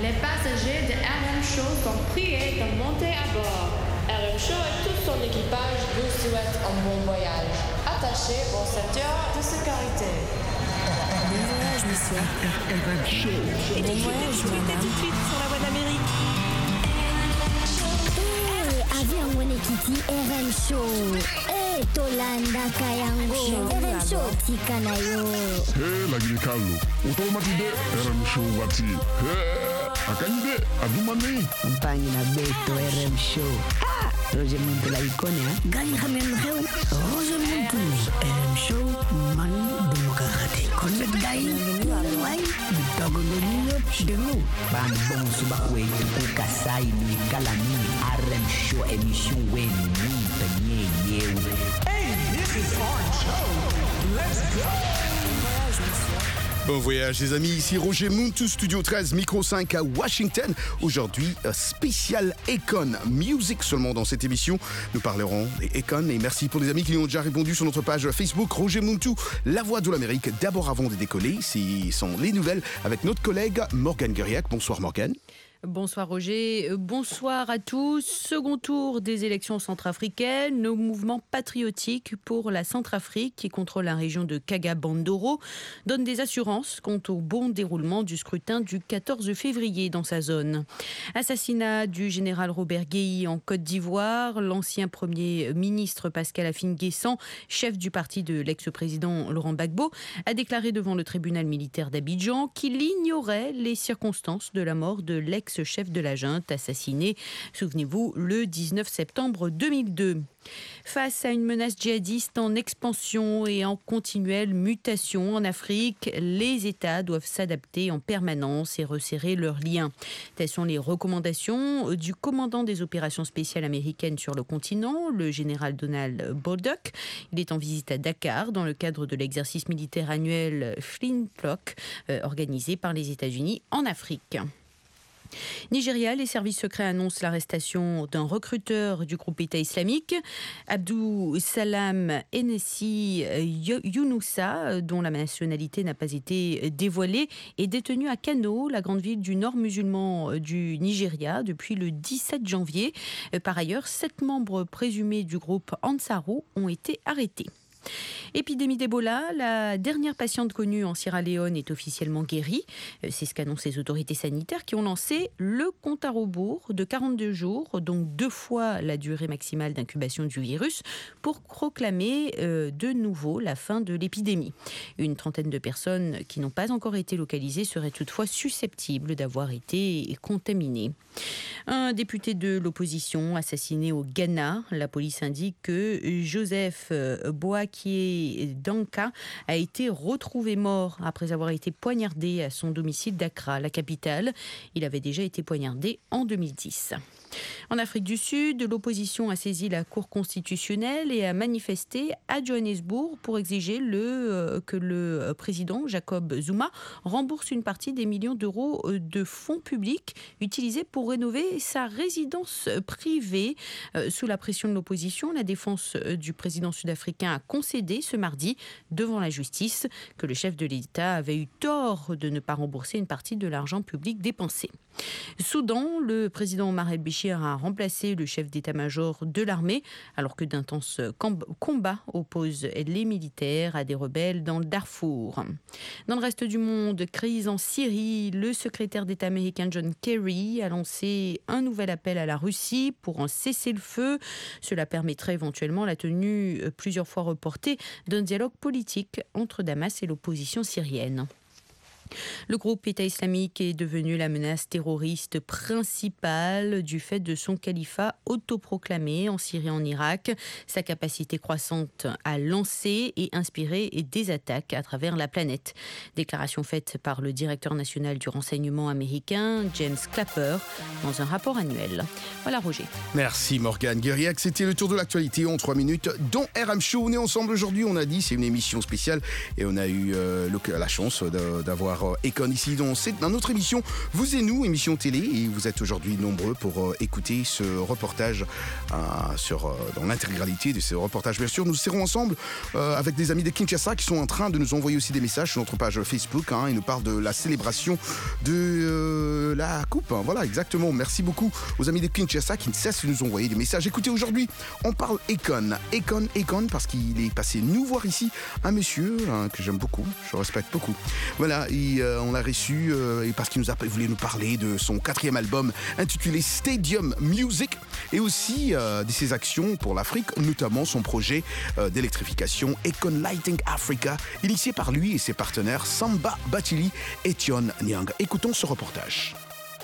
Les passagers de RM Show sont priés de monter à bord. RM Show et tout son équipage vous souhaitent un bon voyage. Attachez vos ceintures de sécurité. Bon voyage, monsieur. RM Show. Et bon voyage, madame. Tout de suite sur la voie d'Amérique. Avion Wenekiti RM Show. Tolanda Kayango. RM Show Tikanayo. Lagi Carlo. Automatide RM Show wati. Akanyide adumani. Campagne na beto RM Show. Roger Muntu la icône, hein? Gani Hamem Heu. Roger Muntu. RM Show man demokrati. Connect Dai. Wai. Bitogo Nino Chidemu. Ban bon subakwe tuku kasai ni kalami. RM Show émission wen ni penye yew. Bon voyage les amis, ici Roger Muntu, Studio 13, Micro 5 à Washington. Aujourd'hui, spécial Econ Music seulement dans cette émission. Nous parlerons des Econ et merci pour les amis qui nous ont déjà répondu sur notre page Facebook Roger Muntu, la voix de l'Amérique. D'abord avant de décoller, ce sont les nouvelles avec notre collègue Morgane Gueriac. Bonsoir Morgane. Bonsoir Roger, bonsoir à tous. Second tour des élections centrafricaines, nos mouvements patriotiques pour la Centrafrique qui contrôle la région de Kaga-Bandoro donnent des assurances quant au bon déroulement du scrutin du 14 février dans sa zone. Assassinat du général Robert Guéhi en Côte d'Ivoire, l'ancien premier ministre Pascal Afine-Guessant, chef du parti de l'ex-président Laurent Gbagbo, a déclaré devant le tribunal militaire d'Abidjan qu'il ignorait les circonstances de la mort de l'ex-chef de la junte assassiné, souvenez-vous, le 19 septembre 2002. Face à une menace djihadiste en expansion et en continuelle mutation en Afrique, les États doivent s'adapter en permanence et resserrer leurs liens. Telles sont les recommandations du commandant des opérations spéciales américaines sur le continent, le général Donald Bolduc. Il est en visite à Dakar dans le cadre de l'exercice militaire annuel Flintlock organisé par les États-Unis en Afrique. Nigeria, les services secrets annoncent l'arrestation d'un recruteur du groupe État islamique, Abdou Salam Enessi Younoussa, dont la nationalité n'a pas été dévoilée, est détenu à Kano, la grande ville du nord musulman du Nigeria, depuis le 17 janvier. Par ailleurs, 7 membres présumés du groupe Ansarou ont été arrêtés. Épidémie d'Ebola, la dernière patiente connue en Sierra Leone est officiellement guérie. C'est ce qu'annoncent les autorités sanitaires qui ont lancé le compte à rebours de 42 jours, donc 2 fois la durée maximale d'incubation du virus, pour proclamer de nouveau la fin de l'épidémie. Une trentaine de personnes qui n'ont pas encore été localisées seraient toutefois susceptibles d'avoir été contaminées. Un député de l'opposition assassiné au Ghana. La police indique que Joseph Boakie Danka a été retrouvé mort après avoir été poignardé à son domicile d'Accra, la capitale. Il avait déjà été poignardé en 2010. En Afrique du Sud, l'opposition a saisi la Cour constitutionnelle et a manifesté à Johannesburg pour exiger que le président Jacob Zuma rembourse une partie des millions d'euros de fonds publics utilisés pour rénover sa résidence privée. Sous la pression de l'opposition, la défense du président sud-africain a concédé ce mardi devant la justice que le chef de l'État avait eu tort de ne pas rembourser une partie de l'argent public dépensé. Soudan, le président Omar el-Béchir a remplacé le chef d'état-major de l'armée alors que d'intenses combats opposent les militaires à des rebelles dans le Darfour. Dans le reste du monde, crise en Syrie, le secrétaire d'État américain John Kerry a lancé un nouvel appel à la Russie pour en cesser le feu. Cela permettrait éventuellement la tenue plusieurs fois reportée d'un dialogue politique entre Damas et l'opposition syrienne. Le groupe État islamique est devenu la menace terroriste principale du fait de son califat autoproclamé en Syrie et en Irak, sa capacité croissante à lancer et inspirer des attaques à travers la planète. Déclaration faite par le directeur national du renseignement américain, James Clapper, dans un rapport annuel. Voilà Roger. Merci Morgane Gueriac, c'était le tour de l'actualité en 3 minutes dans RM Show. On est ensemble aujourd'hui, on a dit, c'est une émission spéciale et on a eu la chance d'avoir Econ ici dans notre émission Vous et nous, émission télé, et vous êtes aujourd'hui nombreux pour écouter ce reportage dans l'intégralité de ce reportage. Bien sûr, nous serons ensemble avec des amis de Kinshasa qui sont en train de nous envoyer aussi des messages sur notre page Facebook. Ils nous parlent de la célébration de la coupe. Voilà, exactement. Merci beaucoup aux amis de Kinshasa qui ne cessent de nous envoyer des messages. Écoutez, aujourd'hui, on parle Akon, parce qu'il est passé nous voir ici un monsieur que j'aime beaucoup, je respecte beaucoup. Voilà, on l'a reçu et parce qu'il voulait nous parler de son 4e album intitulé Stadium Music et aussi de ses actions pour l'Afrique, notamment son projet d'électrification Akon Lighting Africa, initié par lui et ses partenaires Samba Batili et Tion Nyang. Écoutons ce reportage.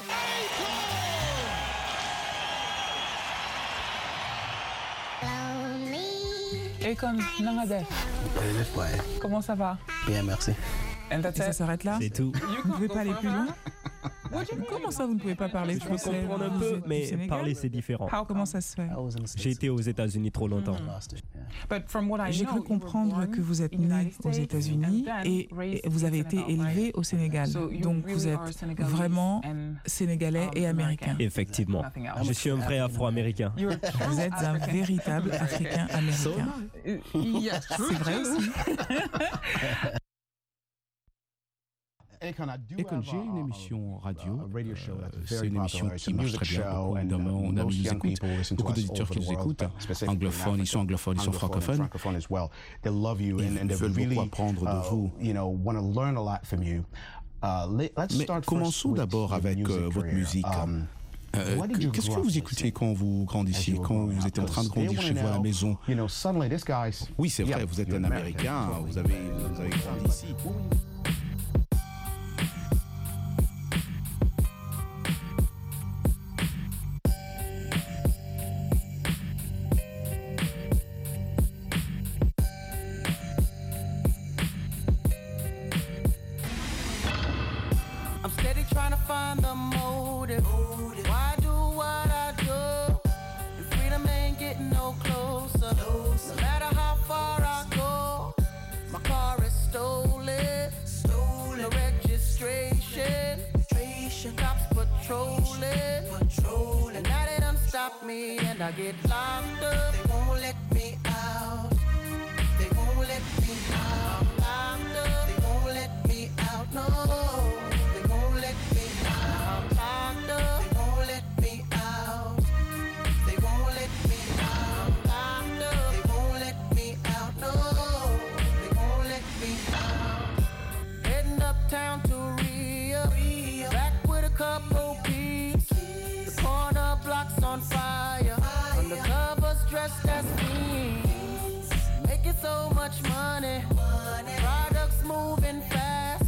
Akon, comment ça va? Bien, merci. Et ça s'arrête là? C'est tout. Vous ne pouvez pas aller plus loin? Comment ça, vous ne pouvez pas parler français? Je peux comprendre un peu, mais parler, c'est différent. Comment ça se fait? J'ai été aux États-Unis trop longtemps. J'ai cru comprendre que vous êtes né aux États-Unis et vous avez été élevé au Sénégal. Donc vous êtes vraiment sénégalais et américain. Effectivement. Je suis un vrai Afro-américain. Vous êtes un véritable Africain-américain. C'est vrai aussi. Akon, j'ai une émission radio, c'est une émission qui marche très bien, beaucoup d'amis nous écoutent, beaucoup d'auditeurs qui nous écoutent, anglophones, ils sont francophones, ils veulent beaucoup apprendre de vous. Mais commençons d'abord avec votre musique. Qu'est-ce que vous écoutez quand vous grandissiez, quand vous êtes en train de grandir chez vous à la maison? Oui, c'est vrai, vous êtes un Américain, vous avez grandi ici. I get locked up, they won't let me out. They won't let me out. I'm locked up, they won't let me out. No, they won't let me out. I'm locked up, they won't let me out. They won't let me out. I'm locked up, they won't let me out. No, they won't let me out. Heading uptown to Rio, back with a couple peeps. The corner block's on fire. Undercovers dressed as fiends, making so much money. Products moving fast.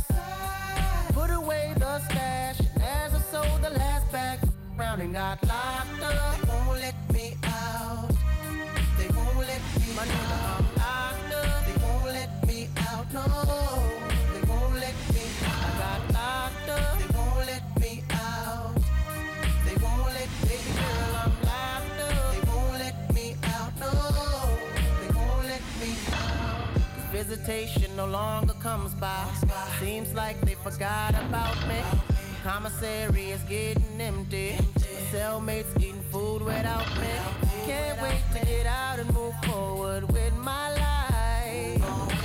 Put away the stash. As I sold the last bag round and got locked up. They won't let me out. They won't let me out. I'm locked up. They won't let me out. No, they won't let me out. I got locked up. They won't let me out. They won't let me girl, I'm locked up. They won't let me out. No, they won't let me out. Visitation no longer comes by. Seems like they forgot about me. Commissary is getting empty. My cellmates eating food without me. Can't wait to get out and move forward with my life.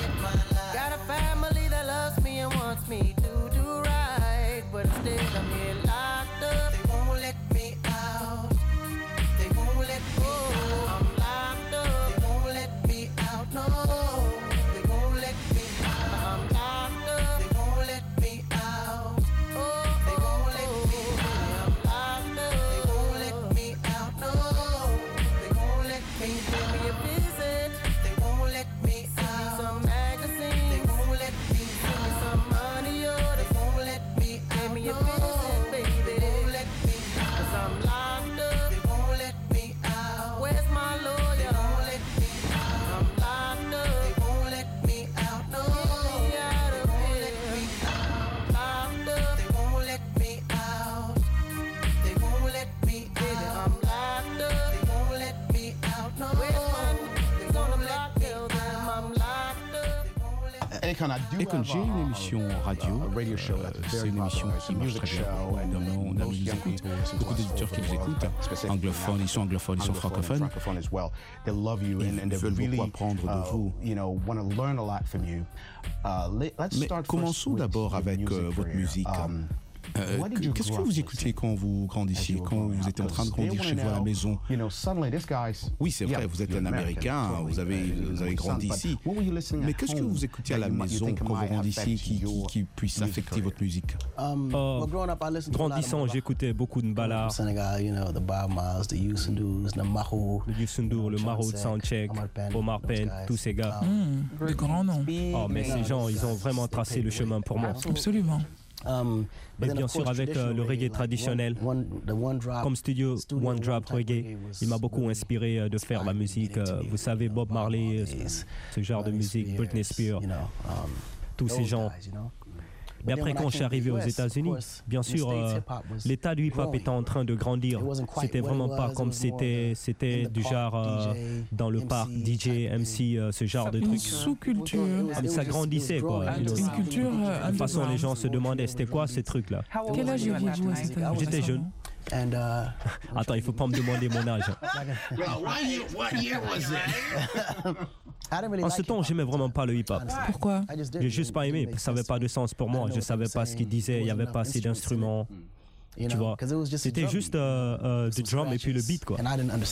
Got a family that loves me and wants me to do right, but instead I'm here locked up. They won't let me out. They won't let me out. I'm locked up. They won't let me out. No, they won't let me out. I'm locked up. They won't let me out. Oh, they won't let me out. I'm locked up. They won't let me out. No, they won't let me out. Pay me a visit. They won't let me out. Send me some magazines. They won't let me out. Send me some money, oh, they won't let me out. Pay me a visit, baby. They won't let me out. 'Cause I'm locked up. They won't let me out. Where's my lawyer? They won't let me out. I'm locked up. They won't let me out. No, get me out of here. They won't let me out. Locked up. They won't let me out. They won't let me out. Baby, I'm locked up. They won't let me out. No, where's my niggas on the block? Tell them I'm locked up. They won't let me out. Akon, j'ai une émission radio, c'est une émission qui marche très bien, beaucoup d'amis nous écoutent, beaucoup d'auditeurs qui nous écoutent, anglophones, ils sont francophones, ils veulent beaucoup apprendre de vous. Mais commençons d'abord avec votre musique. Qu'est-ce que vous écoutiez quand vous grandissiez, quand vous étiez en train de grandir chez vous à la maison? Oui, c'est vrai, vous êtes un Américain, vous avez grandi ici. Mais qu'est-ce que vous écoutiez à la maison quand vous grandissiez qui puisse affecter votre musique? Grandissant, j'écoutais beaucoup de Mbala, le Youssou N'Dour, le Maro de Soundcheck, Omar Penn, tous ces gars. De grands noms. Oh, mais ces gens, ils ont vraiment tracé le chemin pour moi. Absolument. Et bien sûr avec le reggae traditionnel, comme studio One Drop Reggae, il m'a beaucoup inspiré de faire la musique. Vous savez, Bob Marley, ce genre de musique, Britney Spears, tous ces gens. Mais après, quand je suis arrivé aux États-Unis, bien sûr, l'état du hip-hop était en train de grandir. C'était vraiment pas comme c'était du genre dans le parc, DJ, MC, ce genre de trucs. Une sous-culture. Ça grandissait, quoi. Une culture. De toute façon, les gens se demandaient c'était quoi ces trucs-là. Quel âge aviez-vous à cet âge? J'étais jeune. Attends, il faut pas me demander mon âge. En ce temps, j'aimais vraiment pas le hip-hop. Pourquoi? J'ai juste pas aimé, ça n'avait pas de sens pour moi. Je savais pas ce qu'il disait, il y avait pas assez d'instruments. Tu vois, c'était juste du drum et puis le beat, quoi.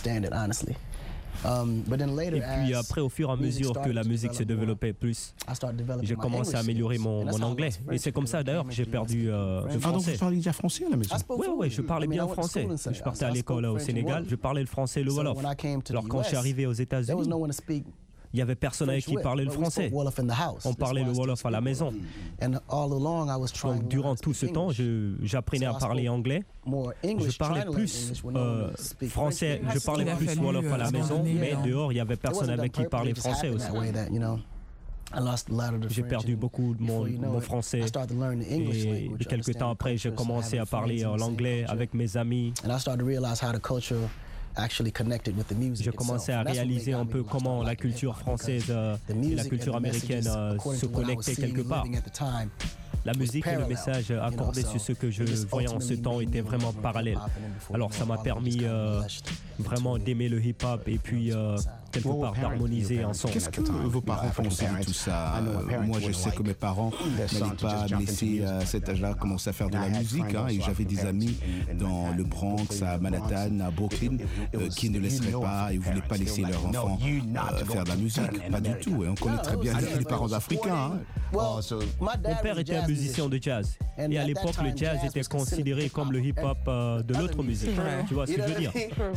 Et puis après, au fur et à mesure que la musique se développait plus, j'ai commencé à améliorer mon anglais. Et c'est comme ça d'ailleurs que j'ai perdu le français. Ah, donc vous parlez déjà français à la maison? Oui, je parlais bien français. Je partais à l'école au Sénégal, je parlais le français et le Wolof. Alors quand je suis arrivé aux États-Unis, il n'y avait personne avec qui parlait le français. On parlait le Wolof à la maison. Donc durant tout ce temps, j'apprenais à parler anglais. Je parlais plus français, je parlais plus Wolof à la maison, mais dehors, il n'y avait personne avec qui parler français aussi. J'ai perdu beaucoup de mon français et quelques temps après, j'ai commencé à parler l'anglais avec mes amis. J'ai commencé à réaliser un peu comment la culture française et la culture américaine se connectaient quelque part. La musique et le message accordé sur ce que je voyais en ce temps étaient vraiment parallèles. Alors ça m'a permis vraiment d'aimer le hip-hop et puis quelque part d'harmoniser ensemble. Qu'est-ce que vos parents pensaient de tout ça? Moi, je sais que mes parents n'allaient pas me laisser à cet âge-là commencer à faire de la musique. Et j'avais des amis dans le Bronx, à Manhattan, à Brooklyn, qui ne laisseraient pas et ne voulaient pas laisser leurs enfants faire de la musique. Pas du tout. On connaît très bien les parents africains. Mon père était un musicien de jazz. Et à l'époque, le jazz était considéré comme le hip-hop de l'autre musique. Tu vois ce que je veux dire?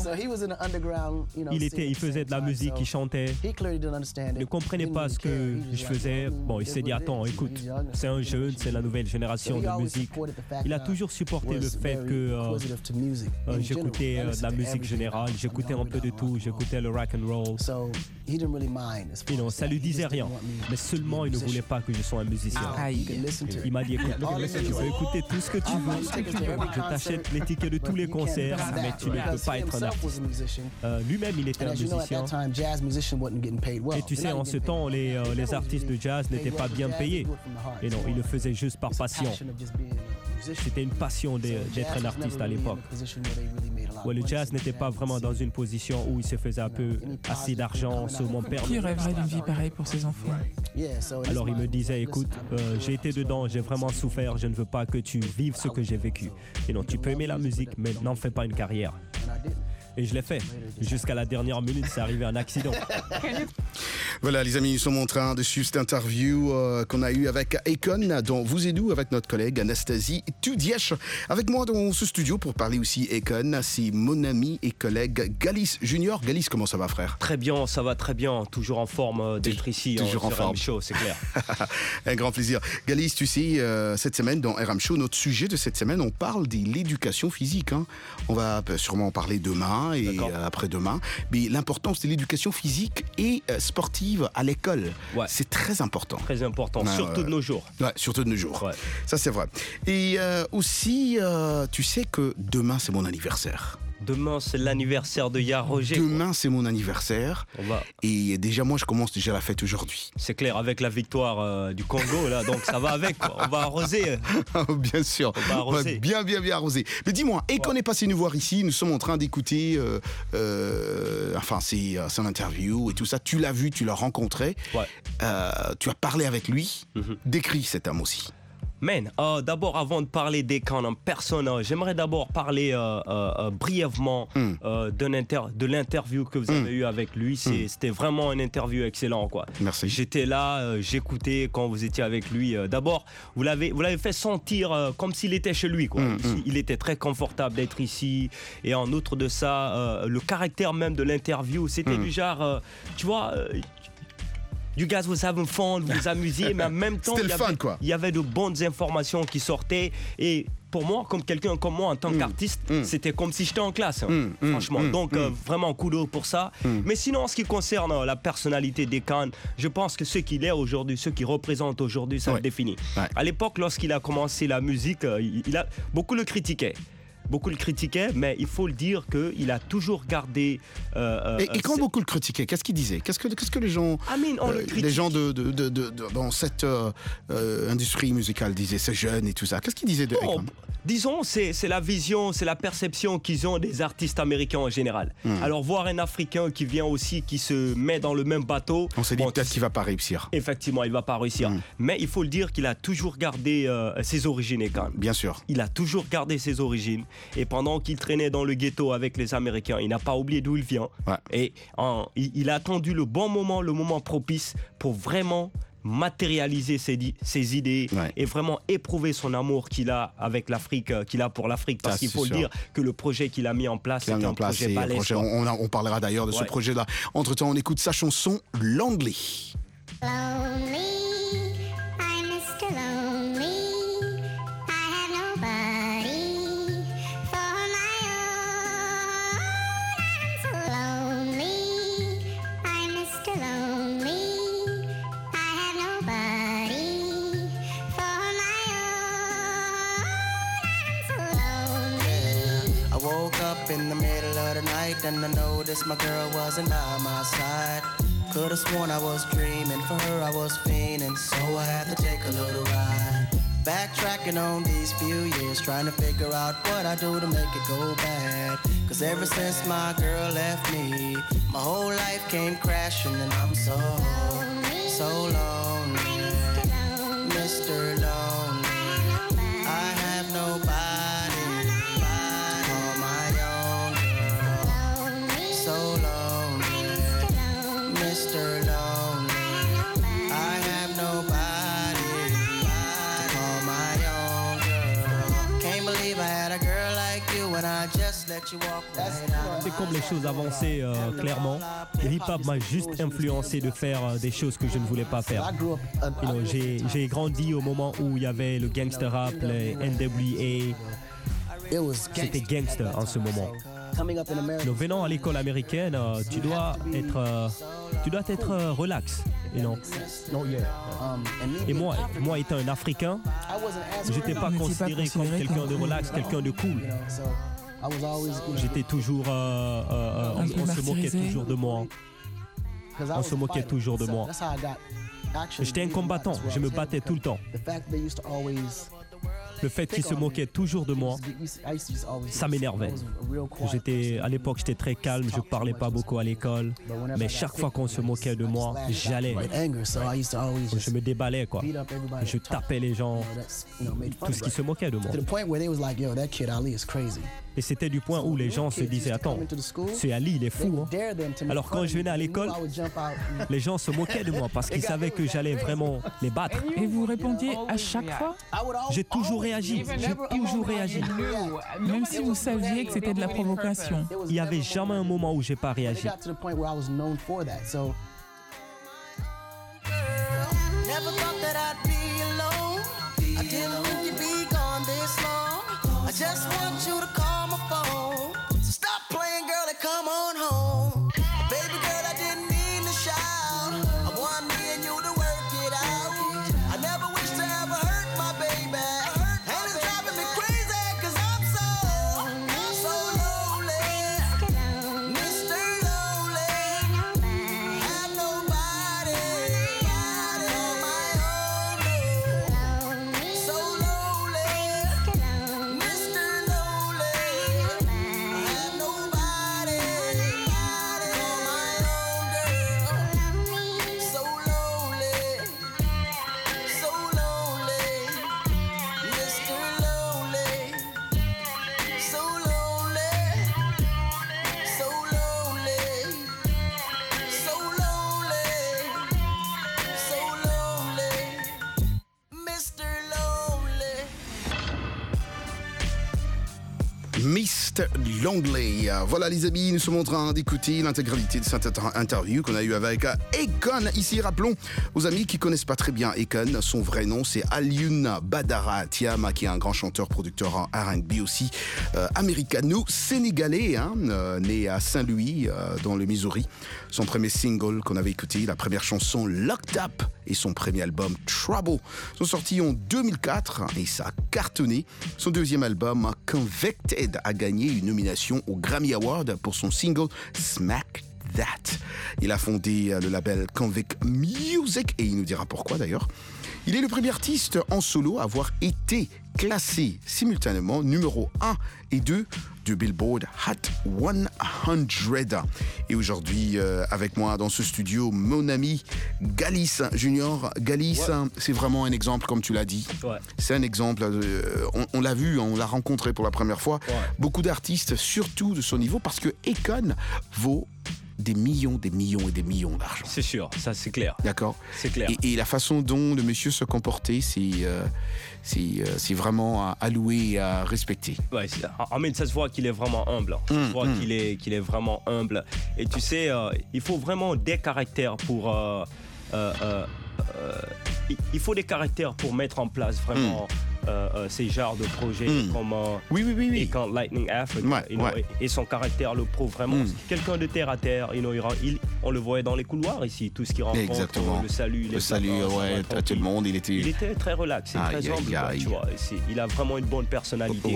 Il faisait de la musique, il chantait. Il ne comprenait pas ce que je faisais. Bon, il s'est dit, attends, écoute, c'est un jeune, c'est la nouvelle génération de musique. Il a toujours supporté le fait que j'écoutais de la musique générale, j'écoutais un peu de tout, j'écoutais le rock and roll. Ça lui disait rien, mais seulement il ne voulait pas que je sois un musicien. Il m'a dit, écoute, tu peux écouter tout ce que tu veux, je t'achète les tickets de tous les concerts, mais tu ne peux pas être un artiste. Lui-même, il était un musicien. Et tu sais, en ce temps, les artistes de jazz n'étaient pas bien payés. Et non, ils le faisaient juste par passion. C'était une passion d'être un artiste à l'époque. Ouais, le jazz n'était pas vraiment dans une position où il se faisait un peu assez d'argent sur mon père. Qui rêverait d'une vie pareille pour ses enfants? Alors il me disait, écoute, j'ai été dedans, j'ai vraiment souffert, je ne veux pas que tu vives ce que j'ai vécu. Et non, tu peux aimer la musique, mais n'en fais pas une carrière. Et je l'ai fait. Jusqu'à la dernière minute, c'est arrivé un accident. Voilà, les amis, nous sommes en train de suivre cette interview qu'on a eue avec Akon, dont vous et nous, avec notre collègue Anastasie Tudièche. Avec moi dans ce studio pour parler aussi Akon, c'est mon ami et collègue Galis Junior. Galis, comment ça va, frère? Très bien, ça va très bien. Toujours en forme d'être ici. Toujours en forme. Show, c'est clair. Un grand plaisir. Galis, tu sais, cette semaine dans RM Show, notre sujet de cette semaine, on parle de l'éducation physique. On va sûrement en parler demain et après-demain. Mais l'importance de l'éducation physique et sportive à l'école, c'est très important. Très important, surtout de nos jours. Ouais, surtout de nos jours. Ouais. Ça, c'est vrai. Et aussi, tu sais que demain, c'est mon anniversaire. Demain, c'est l'anniversaire de Ya Roger. Demain, c'est mon anniversaire. Et déjà, moi, je commence déjà la fête aujourd'hui. C'est clair, avec la victoire du Congo, là, donc ça va avec, quoi. On va arroser. Bien sûr. On va arroser. Bien arroser. Mais dis-moi, et qu'on est passé nous voir ici, nous sommes en train d'écouter c'est son interview et tout ça. Tu l'as vu, tu l'as rencontré. Tu as parlé avec lui. Décris cet homme aussi. Man, d'abord, avant de parler d'Akon en personne, j'aimerais d'abord parler brièvement de l'interview que vous avez eue avec lui. C'était vraiment une interview excellente, quoi. Merci. J'étais là, j'écoutais quand vous étiez avec lui. D'abord, vous l'avez fait sentir comme s'il était chez lui, quoi. Il était très confortable d'être ici. Et en outre de ça, le caractère même de l'interview, c'était du genre, tu vois... You guys was having fun, vous vous amusiez, mais en même temps, il y avait de bonnes informations qui sortaient. Et pour moi, comme quelqu'un comme moi, en tant qu'artiste, c'était comme si j'étais en classe, franchement. Donc, vraiment, kudos pour ça. Mais sinon, en ce qui concerne la personnalité d'Akon, je pense que ce qu'il est aujourd'hui, ce qu'il représente aujourd'hui, ça le définit. Ouais. À l'époque, lorsqu'il a commencé la musique, beaucoup le critiquaient. Beaucoup le critiquaient, mais il faut le dire qu'il a toujours gardé... et quand beaucoup le critiquaient, qu'est-ce qu'il disait ? Qu'est-ce que les gens, les gens dans cette industrie musicale disaient, c'est jeune et tout ça ? Qu'est-ce qu'ils disaient de Akon ? Disons, c'est la vision, c'est la perception qu'ils ont des artistes américains en général. Alors, voir un Africain qui vient aussi, qui se met dans le même bateau... On s'est dit peut-être qu'il ne va pas réussir. Effectivement, il ne va pas réussir. Mais il faut le dire qu'il a toujours gardé ses origines, Akon. Bien sûr. Il a toujours gardé ses origines. Et pendant qu'il traînait dans le ghetto avec les Américains, il n'a pas oublié d'où il vient. Ouais. Et il a attendu le bon moment, le moment propice pour vraiment matérialiser ses idées et vraiment éprouver son amour qu'il a avec l'Afrique, qu'il a pour l'Afrique. Parce qu'il faut le dire que le projet qu'il a mis en place, c'est un projet balèze. On parlera d'ailleurs de ce projet-là. Entre-temps, on écoute sa chanson « Lonely ». In the middle of the night, and I noticed my girl wasn't by my side. Could've sworn I was dreaming, for her I was fiending, so I had to take a little ride. Backtracking on these few years, trying to figure out what I do to make it go bad. Cause ever since my girl left me, my whole life came crashing, and I'm so lonely, Mr. Lonely. I have nobody. C'est comme les choses avançaient clairement. Le hip-hop m'a juste influencé de faire des choses que je ne voulais pas faire. J'ai grandi au moment où il y avait le gangster rap, les NWA. C'était gangster en ce moment. Donc, venant à l'école américaine, tu dois être relax. Et moi étant un Africain, je n'étais pas considéré comme quelqu'un de relax, quelqu'un de cool. J'étais toujours... on se moquait toujours de moi. On se moquait toujours de moi. J'étais un combattant, je me battais tout le temps. Le fait qu'ils se moquaient toujours de moi, ça m'énervait. À l'époque, j'étais très calme, je parlais pas beaucoup à l'école, mais chaque fois qu'on se moquait de moi, j'allais. Je me déballais, quoi. Je tapais les gens, tout ce qui se moquait de moi. Et c'était du point où les gens se disaient, attends, c'est Ali, il est fou. Hein. Alors quand je venais à l'école, les gens se moquaient de moi parce qu'ils savaient que j'allais vraiment les battre. Et vous répondiez à chaque fois ? J'ai toujours réagi. Même si vous saviez que c'était de la provocation. Il n'y avait jamais un moment où j'ai pas réagi. I just want you to call my phone. So stop playing, girl, and come on home. Baby girl, I didn't mean to shout. I want me and you to work it out. I never wish to ever hurt my baby. And it's driving me crazy, cause I'm so lonely. Mr. Lonely. Have nobody on my own. So lonely. Mr. Lonely. Mr. Longley. Voilà les amis, nous sommes en train d'écouter l'intégralité de cette interview qu'on a eue avec Akon. Ici, rappelons aux amis qui connaissent pas très bien Akon, son vrai nom c'est Alioune Badara Thiam, qui est un grand chanteur, producteur en R&B aussi, américano-sénégalais, né à Saint-Louis, dans le Missouri. Son premier single qu'on avait écouté, la première chanson Locked Up, et son premier album Trouble sont sortis en 2004 et ça a cartonné. Son deuxième album Convicted a gagné une nomination au Grammy Award pour son single Smack That. Il a fondé le label Convict Music et il nous dira pourquoi d'ailleurs. Il est le premier artiste en solo à avoir été classé simultanément numéro 1 et 2 du Billboard Hot 100. Et aujourd'hui, avec moi dans ce studio, mon ami Galis Junior. Galis, c'est vraiment un exemple, comme tu l'as dit. Ouais. C'est un exemple, on l'a vu, on l'a rencontré pour la première fois. Ouais. Beaucoup d'artistes, surtout de son niveau, parce que Akon vaut des millions et des millions d'argent. C'est sûr, ça c'est clair. D'accord. C'est clair. Et la façon dont le monsieur se comportait, c'est vraiment à louer et à respecter. Ouais, ça se voit qu'il est vraiment humble. Ça se voit qu'il est vraiment humble. Et tu sais, il faut vraiment des caractères pour... il faut des caractères pour mettre en place vraiment... ces genres de projets comme Akon Lightning Africa, et son caractère le prouve vraiment. Quelqu'un de terre à terre, on le voyait dans les couloirs ici, tout ce qu'il rencontre. Exactement. Le salut, à tout le monde, il était très relax, très humble, tu vois. Il a vraiment une bonne personnalité.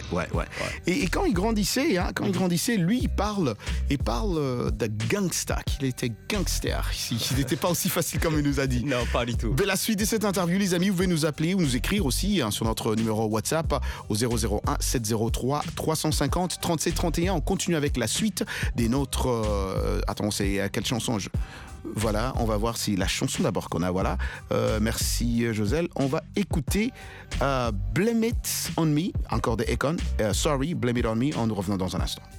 Et quand il grandissait, lui, il parle de gangsta, qu'il était gangster ici. Il n'était pas aussi facile comme il nous a dit. Non, pas du tout. De la suite de cette interview, les amis, vous pouvez nous appeler ou nous écrire aussi sur notre numéro WhatsApp au 001 703 350 37 31. On continue avec la suite des nôtres. Attends, c'est quelle chanson Voilà, on va voir si la chanson d'abord qu'on a. Voilà, merci Joselle. On va écouter Blame It On Me, encore de Akon. Sorry, Blame It On Me. En nous revenant dans un instant.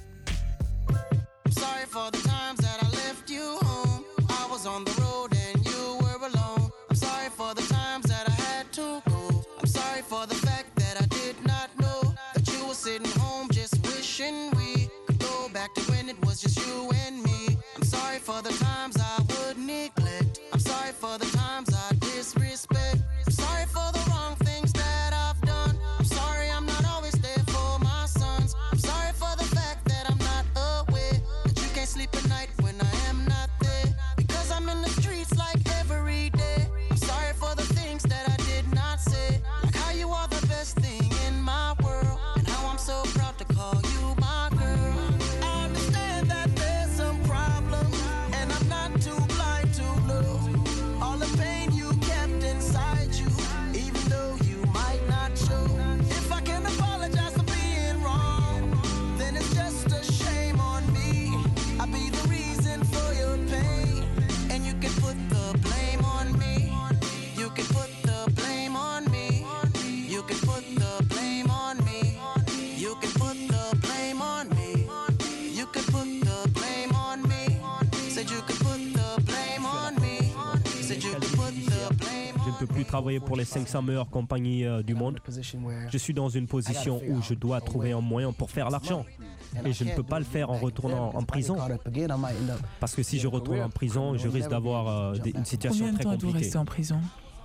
Sorry for the times that I left you home. I was on the road and you were alone. I'm sorry for the times that I had to go. I'm sorry for the fact that I did not know that you were sitting home just wishing we could go back to when it was just you and me. I'm sorry for the times I would neglect. I'm sorry for the times I disrespect. I'm sorry for the wrong things that I've done. I'm sorry I'm not always there for my sons. I'm sorry for the fact that I'm not aware that you can't sleep at night when I am not there, because I'm in the streets like every day. I'm sorry for the things that I did not say, like how you are the best thing in my world and how I'm so proud to call you my girl. I understand that there's some problems and I'm not too blind to look all the pain you kept inside you, even though you might not show. If I can apologize for being wrong, then it's just a shame on me. I'll be the reason for your pain, and you can put the blame on me. You can put the blame on me. You can put the blame on me. You can put the blame on me. You can put the blame on me. Said you could put the blame on me. Said you could put the blame on me. Je ne peux plus travailler pour les 500 meilleures compagnies du monde. Je suis dans une position où je dois trouver un moyen pour faire l'argent. Et je ne peux pas le faire en retournant en prison. Parce que si je retourne en prison, je risque d'avoir une situation très compliquée. Combien de temps vous restez en prison?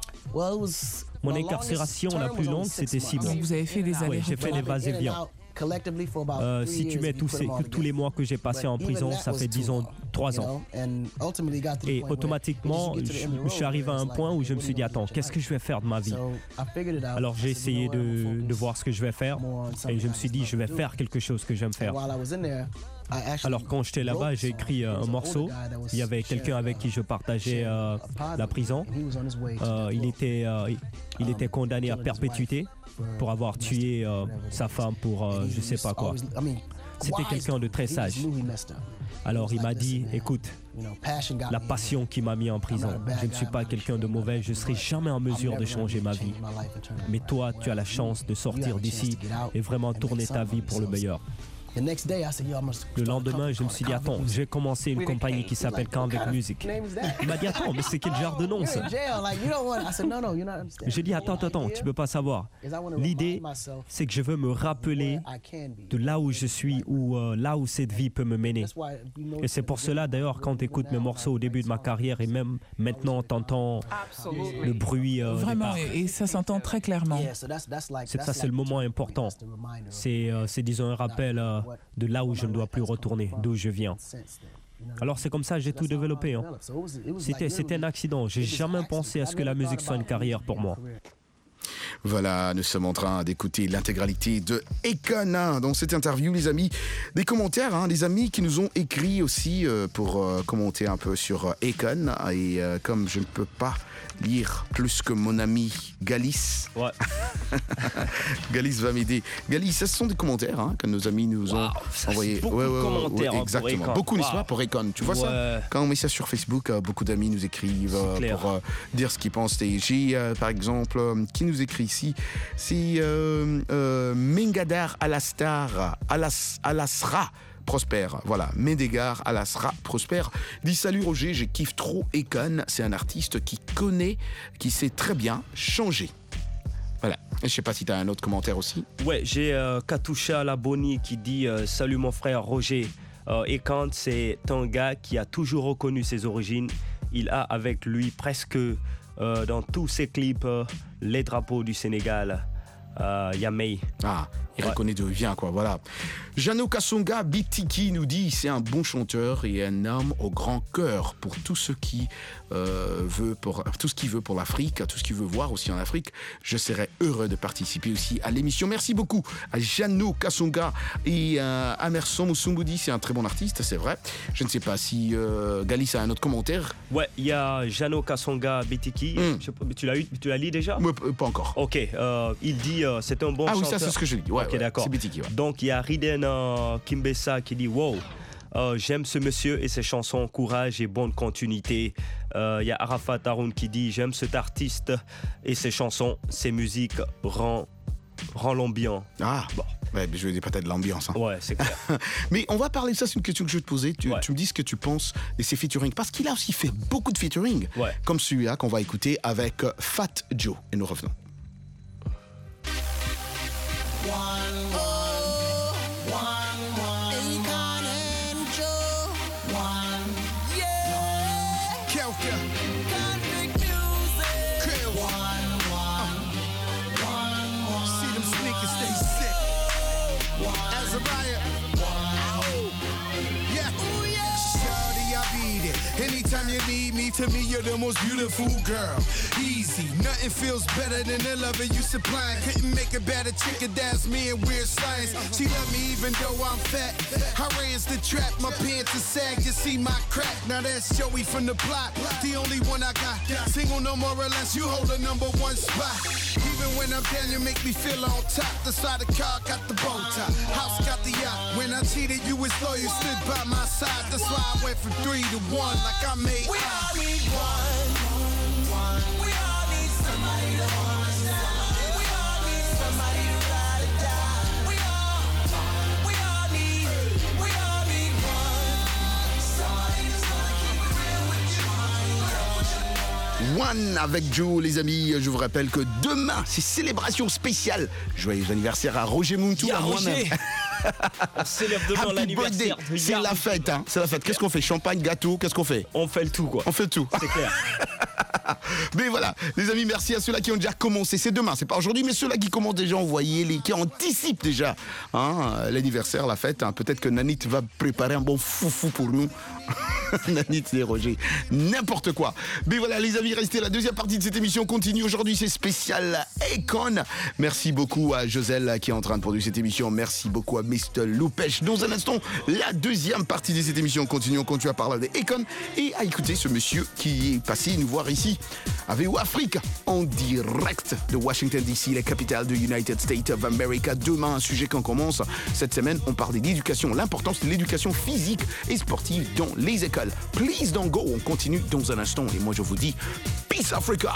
Mon incarcération la plus longue, c'était 6 mois. Donc vous avez fait des allers-retours. Oui, j'ai fait les va-et-vient. Si tu mets tous les mois que j'ai passés en prison, ça fait disons 3 ans. Et automatiquement, je suis arrivé à un point où je me suis dit, attends, qu'est-ce que je vais faire de ma vie? Alors j'ai essayé de voir ce que je vais faire et je me suis dit, je vais faire quelque chose que j'aime faire. Alors quand j'étais là-bas, j'ai écrit un morceau. Il y avait quelqu'un avec qui je partageais la prison. Il était condamné à perpétuité pour avoir tué sa femme pour je sais pas quoi. C'était quelqu'un de très sage. Alors il m'a dit, écoute, la passion qui m'a mis en prison, je ne suis pas quelqu'un de mauvais, je ne serai jamais en mesure de changer ma vie. Mais toi, tu as la chance de sortir d'ici et vraiment tourner ta vie pour le meilleur. Le lendemain, je me suis dit, attends, je vais commencer une compagnie qui s'appelle Convict Music. Il m'a dit, attends, mais c'est quel genre de nom ça? J'ai dit, attends, tu peux pas savoir. L'idée, c'est que je veux me rappeler de là où je suis ou là où cette vie peut me mener. Et c'est pour cela, d'ailleurs, quand tu écoutes mes morceaux au début de ma carrière et même maintenant, t'entends le bruit. Vraiment, et ça s'entend très clairement. C'est le moment important. C'est disons, un rappel de là où je ne dois plus retourner, d'où je viens. Alors c'est comme ça que j'ai tout développé. Hein. C'était un accident. J'ai jamais pensé à ce que la musique soit une carrière pour moi. Voilà, nous sommes en train d'écouter l'intégralité de Akon dans cette interview, les amis. Des commentaires, des amis qui nous ont écrit aussi pour commenter un peu sur Akon. Et comme je ne peux pas lire plus que mon ami Galis, Galis va m'aider. Galis, ce sont des commentaires que nos amis nous ont envoyés. Beaucoup de commentaires exactement. pour Akon. Beaucoup, n'est-ce pas, pour Akon. Tu vois ça? Quand on met ça sur Facebook, beaucoup d'amis nous écrivent pour dire ce qu'ils pensent. Et j'ai, par exemple, qui nous écrit ici, c'est Mengadar Alasra Prospère, voilà, Mendegar Alasra Prospère dit salut Roger, je kiffe trop Akon, c'est un artiste qui connaît, qui sait très bien changer. Voilà, je sais pas si tu as un autre commentaire aussi. Ouais, j'ai Katusha Laboni qui dit salut mon frère Roger, Akon c'est un gars qui a toujours reconnu ses origines, il a avec lui presque dans tous ses clips les drapeaux du Sénégal. Yamei. Il reconnaît d'où il vient, quoi, voilà. Jano Kasonga Bitiki nous dit c'est un bon chanteur et un homme au grand cœur pour tout ce qui veut pour l'Afrique, tout ce qu'il veut voir aussi en Afrique. Je serais heureux de participer aussi à l'émission. Merci beaucoup à Jano Kasonga et Amerson Musumbudi, c'est un très bon artiste, c'est vrai. Je ne sais pas si Galis a un autre commentaire. Ouais, il y a Jano Kasonga Bitiki. Tu l'as lu déjà? Pas encore. Ok, il dit c'est un bon chanteur. Ah oui, ça c'est ce que je dis. Ok, d'accord. C'est Bitiki, ouais. Donc il y a Riden Kimbesa qui dit wow, j'aime ce monsieur et ses chansons, courage et bonne continuité. Il y a Arafat Haroun qui dit j'aime cet artiste et ses chansons, ses musiques rend l'ambiance. Bon. Ouais, je veux dire peut-être l'ambiance. Ouais, c'est clair. Mais on va parler de ça, c'est une question que je vais te poser. Tu me dis ce que tu penses de ces featuring. Parce qu'il a aussi fait beaucoup de featuring. Comme celui-là qu'on va écouter avec Fat Joe. Et nous revenons. Anytime you need me, to me you're the most beautiful girl. Easy, nothing feels better than the love you supplying. Couldn't make a better chicken, that's me and weird science. She love me even though I'm fat. I ran the trap, my pants are sag, you see my crack. Now that's Joey from the block, the only one I got. Single no more or less, you hold the number one spot. Even when I'm down, you make me feel on top. The side of the car got the bow tie, house got the yacht. When I cheated, you was loyal, stood by my side. That's why I went from 3 to 1, like I made. We all need one. We all need somebody to hold us down. We all need somebody to ride or die. We all need one. Somebody that's gonna keep it real with you. One avec Joe, les amis. Je vous rappelle que demain, c'est célébration spéciale. Joyeux anniversaire à Roger Muntu, à moi-même. On célèbre demain l'anniversaire. C'est la fête, C'est la fête. Qu'est-ce qu'on fait? Champagne, gâteau, qu'est-ce qu'on fait? On fait le tout, quoi. On fait le tout. C'est clair. Mais voilà, les amis, merci à ceux-là qui ont déjà commencé. C'est demain, c'est pas aujourd'hui, mais ceux-là qui commencent déjà, envoyer, qui anticipent déjà l'anniversaire, la fête. Peut-être que Nanit va préparer un bon foufou pour nous. Nanit, c'est Roger. N'importe quoi. Mais voilà, les amis, restez. La deuxième partie de cette émission continue. Aujourd'hui, c'est spécial Akon. Merci beaucoup à Joselle qui est en train de produire cette émission. Merci beaucoup à Mr. Loupèche. Dans un instant, la deuxième partie de cette émission continue. On continue à parler d'Akon et à écouter ce monsieur qui est passé nous voir ici à VO Afrique en direct de Washington DC, la capitale de United States of America. Demain, un sujet qu'on commence. Cette semaine, on parle de l'éducation, l'importance de l'éducation physique et sportive dans les écoles. Please don't go. On continue dans un instant et moi je vous dis Peace Africa.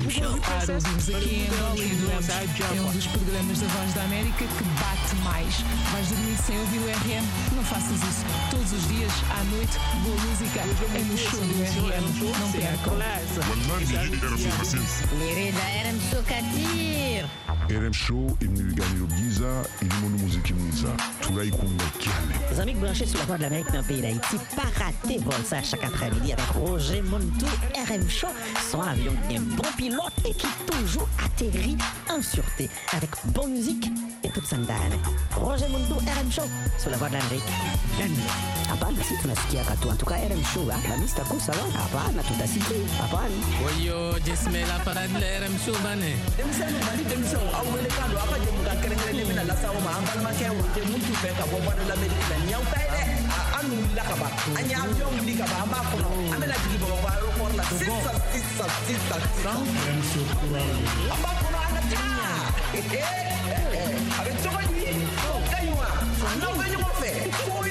ouvimos aqui em Angola e é um dos programas da Voz da América que bate mais. Vais dormir sem ouvir o RM? Não faças isso. Todos os dias, à noite, boa música é no show do RM. Não percam. Lirida RM Show Katir. RM Show imnigani Giza ilimono muziki mwiza tulai kunga kiane. Les amis branchés sur la voix de l'Amérique dans le pays d'Haïti, pas rater vol ça chaque après-midi avec Roger Montou, RM Show, son avion bien bon pilote et qui toujours atterrit en sûreté avec bonne musique et toute sandane. Roger Montou, RM Show, sur la voix de l'Amérique. Hapana, si tunasikia katu. En tout cas, RM Show, la mista kusa wa. Hapana, tutasikia. Hapana. Oyo, jismela para de RM Show bane. Demsano bani demso, awele kando apa je muka kerengere mina la sawo ma ambal ma kewo je muntu fe ka bobo de l'Amérique la nyaw payde. Anu la ka ba. Anya avion li ka ba amba kono. Amela jigi bobo ba ro ko la sisa. RM Show kura. Amba kono ana ta. Avec toi lui. Kaywa. Non venez mon fait.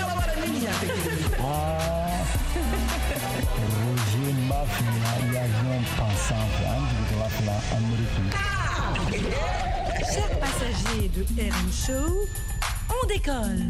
Roger Mafia e avião passante antes de lá pela Amérique. Chers passagers de RM Show, on décolle.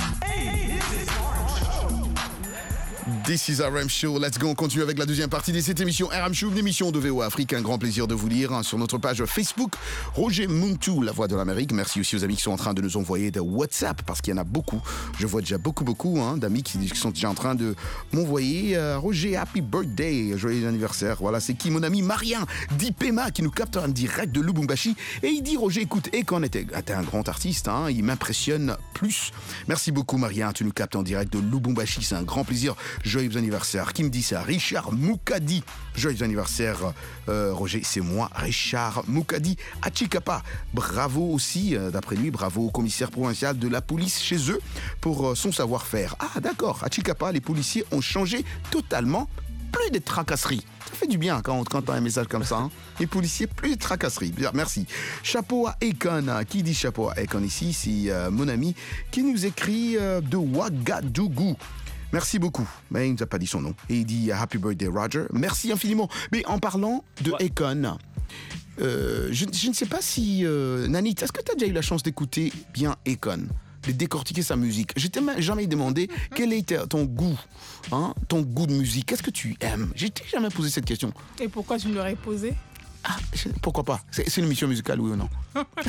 This is RM Show. Let's go. On continue avec la deuxième partie de cette émission RM Show, une émission de VOA Afrique. Un grand plaisir de vous lire sur notre page Facebook. Roger Montou, la voix de l'Amérique. Merci aussi aux amis qui sont en train de nous envoyer de WhatsApp parce qu'il y en a beaucoup. Je vois déjà beaucoup d'amis qui sont déjà en train de m'envoyer Roger, happy birthday, joyeux anniversaire. Voilà, c'est qui? Mon ami Marien Dipema qui nous capte en direct de Lubumbashi. Et il dit, Roger, écoute, Akon était un grand artiste, hein, il m'impressionne plus. Merci beaucoup Marien, tu nous captes en direct de Lubumbashi. C'est un grand plaisir. Joyeux anniversaire. Qui me dit ça? Richard Moukadi. Joyeux anniversaire, Roger. C'est moi, Richard Moukadi. À Chikapa. Bravo aussi, d'après lui, bravo au commissaire provincial de la police chez eux pour son savoir-faire. Ah, d'accord. À Chikapa, les policiers ont changé totalement. Plus de tracasseries. Ça fait du bien quand on a un message comme ça. Hein. Les policiers, plus de tracasseries. Bien, merci. Chapeau à Akon. Qui dit chapeau à Akon ici? C'est mon ami qui nous écrit de Ouagadougou. Merci beaucoup. Mais il ne nous a pas dit son nom. Et il dit Happy Birthday Roger. Merci infiniment. Mais en parlant de Akon, je ne sais pas si... Nanit, est-ce que tu as déjà eu la chance d'écouter bien Akon, de décortiquer sa musique? Je t'ai jamais demandé quel était ton goût, hein, ton goût de musique. Qu'est-ce que tu aimes? Je t'ai jamais posé cette question. Et pourquoi tu me l'aurais posée? Pourquoi pas? C'est une émission musicale, oui ou non?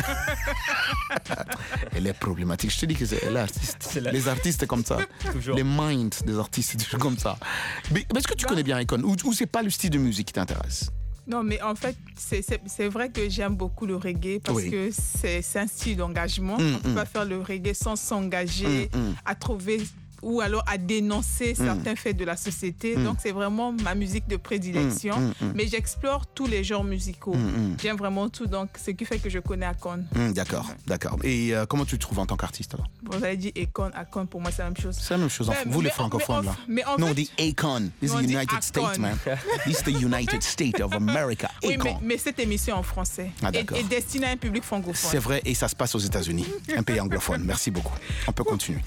Elle est problématique. Je te dis que c'est l'artiste. Les artistes, c'est comme ça. Toujours. Les minds des artistes, c'est toujours comme ça. Mais est-ce que tu connais bien Akon? Ou c'est pas le style de musique qui t'intéresse? Non, mais en fait, c'est vrai que j'aime beaucoup le reggae parce que c'est un style d'engagement. On ne peut pas faire le reggae sans s'engager à trouver ou alors à dénoncer certains faits de la société. Donc, c'est vraiment ma musique de prédilection. Mais j'explore tous les genres musicaux. J'aime vraiment tout. Donc, ce qui fait que je connais Akon. D'accord. Et comment tu te trouves en tant qu'artiste alors? Vous avez dit Akon, pour moi, c'est la même chose. C'est la même chose. Vous, les francophones, là. Non, on dit Akon. This is the United States, man. This is the United States of America. Oui, mais cette émission en français est destinée à un public francophone. C'est vrai, et ça se passe aux États-Unis, un pays anglophone. Merci beaucoup. On peut continuer.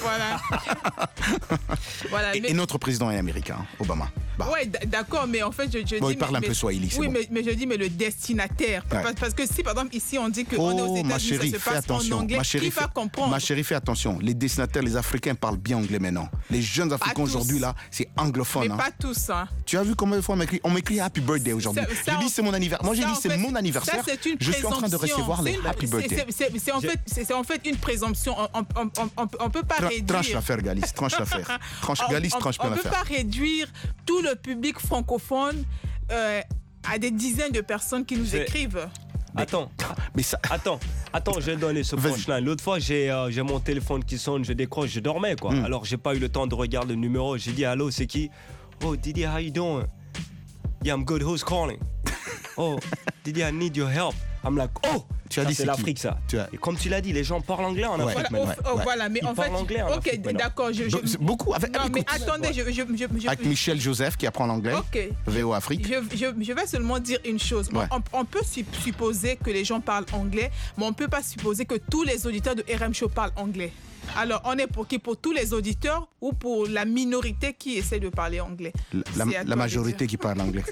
Voilà. Et notre président est américain, Obama. Oui, d'accord, mais en fait, je dis... il parle un peu swahili, c'est oui, bon. mais je dis, mais le destinataire. Parce que si, par exemple, ici, on dit qu'on est aux États-Unis, ça se passe en anglais, qui va comprendre? Ma chérie, fais attention. Les destinataires, les Africains parlent bien anglais maintenant. Les jeunes Africains aujourd'hui, là, c'est anglophone. Mais pas tous, hein. Tu as vu combien de fois on m'écrit Happy Birthday aujourd'hui? Je dis, c'est mon anniversaire. Moi, j'ai dit, c'est mon anniversaire. Je suis en train de recevoir les Happy Birthday. C'est en fait une présomption. On peut pas réduire... Tranche l'affaire, Galis. Tranche l'affaire. On ne peut pas réduire tout le public francophone à des dizaines de personnes qui nous écrivent. Attends, je vais donner ce punchline. L'autre fois, j'ai mon téléphone qui sonne, je décroche, je dormais quoi. Alors j'ai pas eu le temps de regarder le numéro. J'ai dit allô, c'est qui? Oh Didier, how you doing? Yeah, I'm good. Who's calling? Oh Didier, I need your help. I'm like, oh, tu as dit c'est l'Afrique ça. Et comme tu l'as dit, les gens parlent anglais en Afrique maintenant. Voilà, mais en fait, ok, d'accord. Beaucoup. Non, mais attendez, avec Michel Joseph qui apprend l'anglais. Ok. VOA Afrique. Je vais seulement dire une chose. On peut supposer que les gens parlent anglais, mais on ne peut pas supposer que tous les auditeurs de RM Show parlent anglais. Alors, on est pour qui? Pour tous les auditeurs ou pour la minorité qui essaie de parler anglais? La majorité qui parle anglais.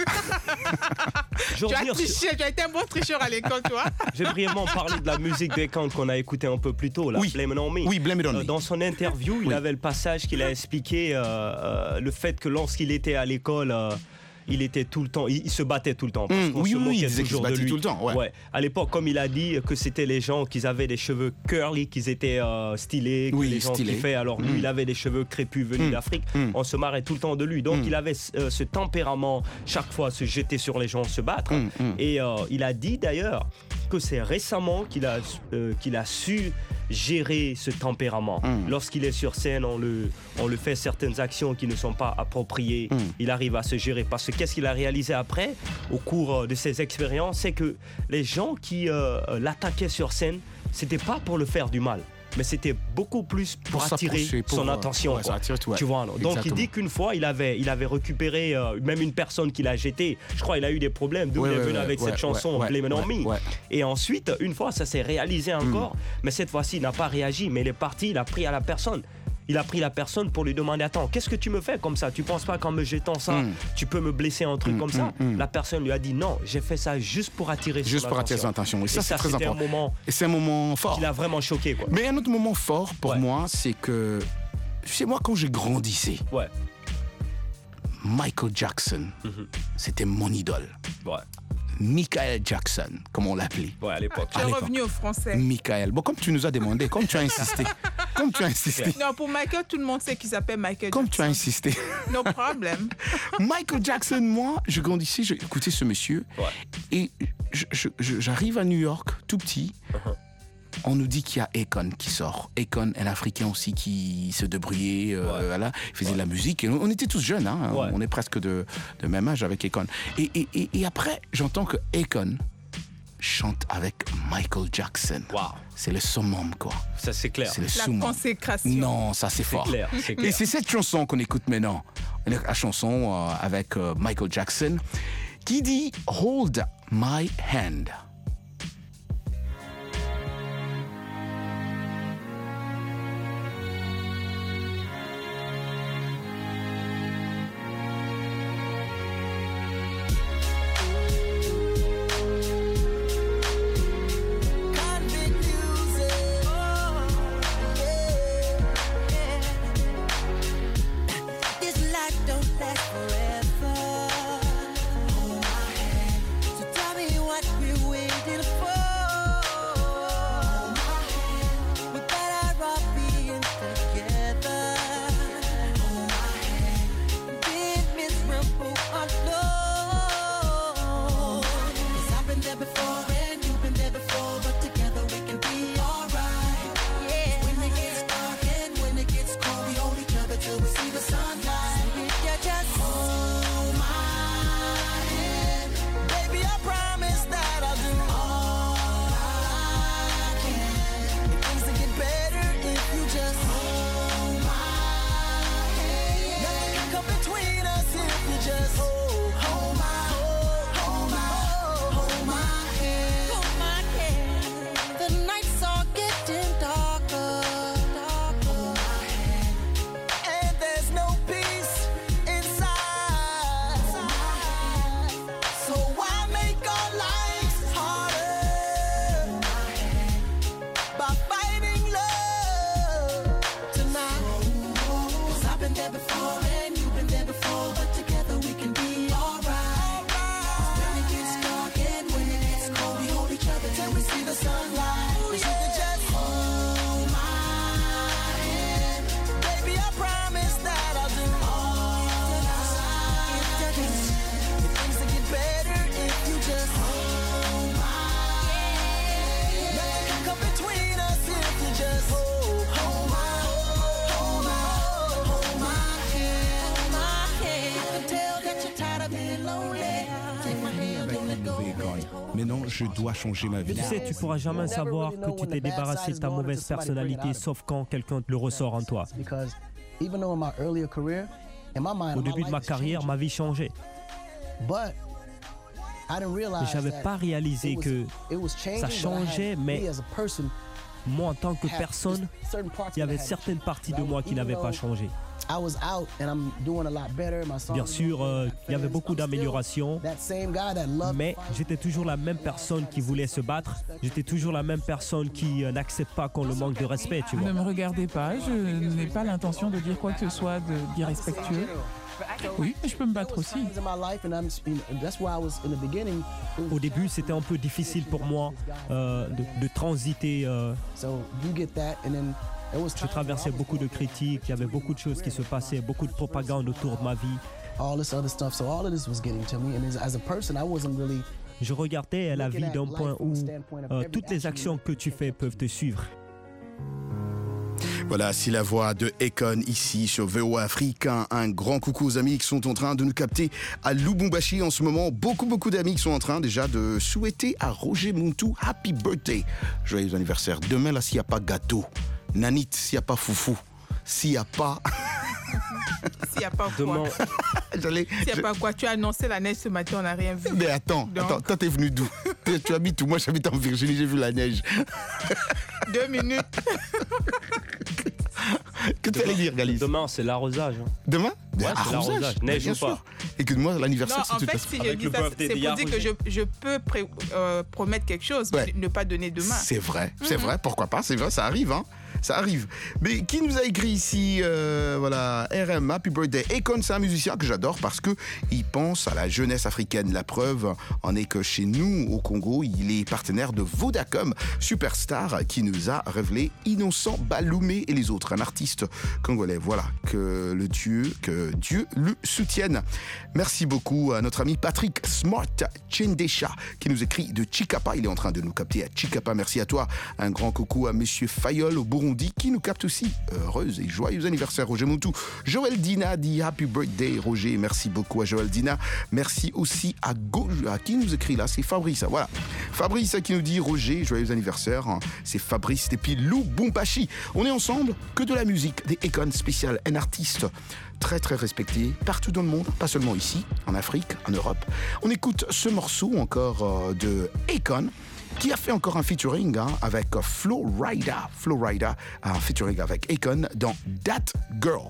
Tu as triché, tu as été un bon tricheur à l'école, tu vois. J'ai brièvement parlé de la musique d'Akon qu'on a écouté un peu plus tôt, là, Blame It On Me. Oui, Blame It On Me. Dans son interview, il avait le passage qu'il a expliqué le fait que lorsqu'il était à l'école, il était tout le temps, il se battait tout le temps. Parce qu'on se moquait il disait qu'il se battait tout le temps. Ouais. À l'époque, comme il a dit que c'était les gens qui avaient des cheveux curly, qu'ils étaient stylés, que les gens kiffaient. Alors lui, il avait des cheveux crépus venus d'Afrique. On se marrait tout le temps de lui. Donc il avait ce tempérament, chaque fois se jeter sur les gens, se battre. Et il a dit d'ailleurs que c'est récemment qu'il a su gérer ce tempérament. Lorsqu'il est sur scène, on le fait certaines actions qui ne sont pas appropriées. Il arrive à se gérer parce que qu'est-ce qu'il a réalisé après, au cours de ses expériences, c'est que les gens qui l'attaquaient sur scène, c'était pas pour le faire du mal, mais c'était beaucoup plus pour attirer son attention. Tu vois, non. Donc il dit qu'une fois, il avait récupéré même une personne qu'il a jetée. Je crois qu'il a eu des problèmes, d'où il est venu avec cette chanson Blame It On Me. Et ensuite, une fois, ça s'est réalisé encore, mais cette fois-ci, il n'a pas réagi, mais il est parti, il a pris à la personne. Il a pris la personne pour lui demander: attends, qu'est-ce que tu me fais comme ça? Tu penses pas qu'en me jetant ça, tu peux me blesser un truc comme ça? La personne lui a dit: non, j'ai fait ça juste pour attirer son attention. Et ça, c'est très important. Et c'est un moment fort. Il a vraiment choqué, quoi. Mais un autre moment fort pour moi, c'est que, tu sais, moi, quand j'ai grandissé, Michael Jackson, c'était mon idole. Michael Jackson, comme on l'appelait. À l'époque. Tu es revenu au français. Michael. Bon, comme tu nous as demandé, comme tu as insisté. Non, pour Michael, tout le monde sait qu'il s'appelle Michael Jackson. Comme tu as insisté. No problem. Michael Jackson, moi, je grandissais, j'ai écouté ce monsieur. Et j'arrive à New York, tout petit. On nous dit qu'il y a Akon qui sort. Akon, un Africain aussi qui se débrouillait, voilà, il faisait de la musique. Et on était tous jeunes, hein, on est presque de même âge avec Akon. Et après, j'entends que Akon chante avec Michael Jackson. C'est le summum, quoi. Ça, c'est clair. C'est le summum. La consécration. Non, ça, c'est fort. Clair. Et c'est cette chanson qu'on écoute maintenant. La chanson avec Michael Jackson qui dit « Hold my hand ». Maintenant, je dois changer ma vie. Tu sais, tu pourras jamais savoir que tu t'es débarrassé de ta mauvaise personnalité, sauf quand quelqu'un le ressort en toi. Au début de ma carrière, ma vie changeait. Mais j'avais pas réalisé que ça changeait, mais moi, en tant que personne, il y avait certaines parties de moi qui n'avaient pas changé. Bien sûr, il y avait beaucoup d'améliorations, mais j'étais toujours la même personne qui voulait se battre. J'étais toujours la même personne qui n'accepte pas qu'on le manque de respect, tu vois. Ne me regardez pas, je n'ai pas l'intention de dire quoi que ce soit d'irrespectueux. Oui, mais je peux me battre aussi. Au début, c'était un peu difficile pour moi de transiter. Je traversais beaucoup de critiques, il y avait beaucoup de choses qui se passaient, beaucoup de propagande autour de ma vie. Je regardais la vie d'un point où toutes les actions que tu fais peuvent te suivre. Voilà, c'est la voix de Akon ici sur VOA Afrique. Un grand coucou aux amis qui sont en train de nous capter à Lubumbashi en ce moment. Beaucoup d'amis qui sont en train déjà de souhaiter à Roger Muntu Happy Birthday. Joyeux anniversaire. Demain, là, s'il n'y a pas gâteau, Nanit, s'il n'y a pas foufou, s'il n'y a pas... S'il n'y a pas quoi. S'il n'y a pas quoi. Tu as annoncé la neige ce matin, on n'a rien vu. Mais attends, toi t'es venu d'où? Tu habites où? Moi j'habite en Virginie, j'ai vu la neige. 2 minutes. Que tu allais dire, Galis? Demain, c'est l'arrosage. Demain? Ouais, c'est l'arrosage. Neige ou pas? Et que moi, l'anniversaire, non, en fait, si je dis ça, c'est pour dire que je peux promettre quelque chose, mais ne pas donner demain. C'est vrai, c'est vrai, pourquoi pas, c'est vrai, ça arrive, hein. Ça arrive. Mais qui nous a écrit ici, voilà, RM, Happy Birthday. Akon, c'est un musicien que j'adore parce qu'il pense à la jeunesse africaine. La preuve en est que chez nous, au Congo, il est partenaire de Vodacom, superstar, qui nous a révélé Innocent Baloumé et les autres. Un artiste congolais. Voilà, que Dieu le soutienne. Merci beaucoup à notre ami Patrick Smart Chendesha qui nous écrit de Chikapa. Il est en train de nous capter à Chikapa. Merci à toi. Un grand coucou à Monsieur Fayol au Burundi qui nous capte aussi. Heureuse et joyeux anniversaire Roger Moutou. Joël Dina dit Happy Birthday Roger. Merci beaucoup à Joël Dina. Merci aussi à qui nous écrit là, c'est Fabrice. Voilà. Fabrice qui nous dit Roger, joyeux anniversaire. C'est Fabrice depuis Lubumbashi. On est ensemble, que de la musique, des Akon spécial, un artiste très très respecté partout dans le monde, pas seulement ici, en Afrique, en Europe. On écoute ce morceau encore de Akon, qui a fait encore un featuring avec Flo Rida. Flo Rida a un featuring avec Akon dans That Girl.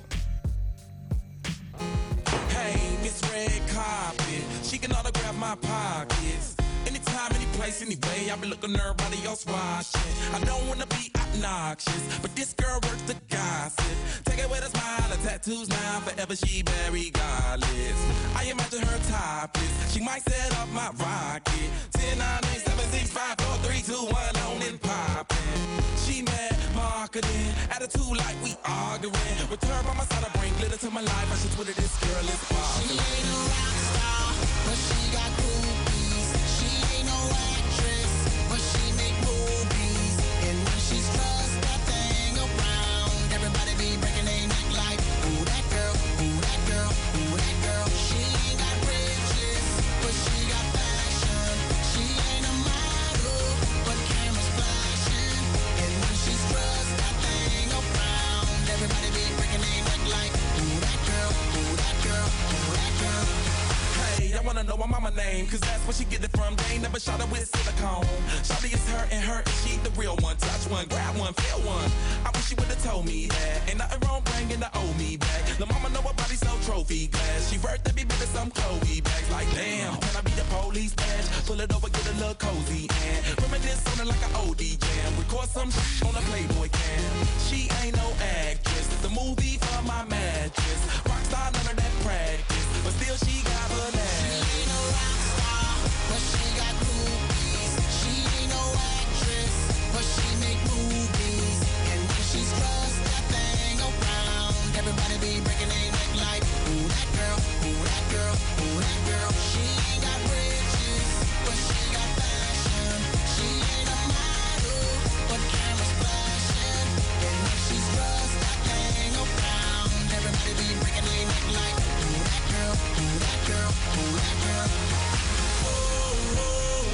Hey, Miss Red Carpet, she can autograph my pockets. Anytime, any place, anyway, I be looking at everybody else watching. I don't wanna be obnoxious, but this girl works the gossip. Take it with a smile, her tattoos now, forever she very godless. I imagine her topless, she might set up my rocket. 10, 9, 8, 7, 6, 5, 4, 3, 2, 1, on and poppin'. She mad marketing, attitude like we arguing. Return by my side, I bring glitter to my life. I should Twitter this girl is poppin'. She ain't a rock star, but she got groupies. She ain't no actress, but she make movies. And when she throws that thing around, everybody be breaking their neck like, ooh that girl, ooh that girl, ooh that girl. She ain't got riches, but she got fashion. She ain't a model, but cameras flashing. And when she throws that thing around, everybody be breaking their neck like, ooh that girl, ooh that girl, ooh that girl. Hey, I wanna know my mama name, cause that's where she get it from. They ain't never shot her with silicone. Shawty is her and her, and she the real one. Touch one, grab one, feel one. I wish she would've told me that. Ain't nothing wrong bringing the owe me back. The mama know her body so trophy glass. She worth every bit of some Chloe bags. Like damn, can I be the police badge? Pull it over, get a little cozy and reminisce sounding like an OD jam. Record some shit on a Playboy cam. She ain't no actress. The movie for my mattress. Rockstar, none of that practice, but still she got her laugh. She ain't no rock star, but she got groupies. She ain't no actress, but she make movies. And when she throws that thing around, everybody be breaking their neck like, ooh that girl, ooh that girl, ooh that girl. She ain't got riches, but she got fashion. She ain't a model, but cameras flashing. And when she throws that thing around, everybody be breaking their neck like, ooh that girl, ooh that girl, ooh that girl. Oh, oh,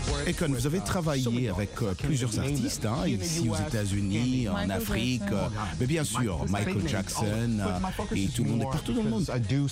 Ekon, vous avez travaillé avec plusieurs artistes, hein, ici aux États-Unis, en Afrique, mais bien sûr, Michael Jackson et tout le monde est partout dans le monde.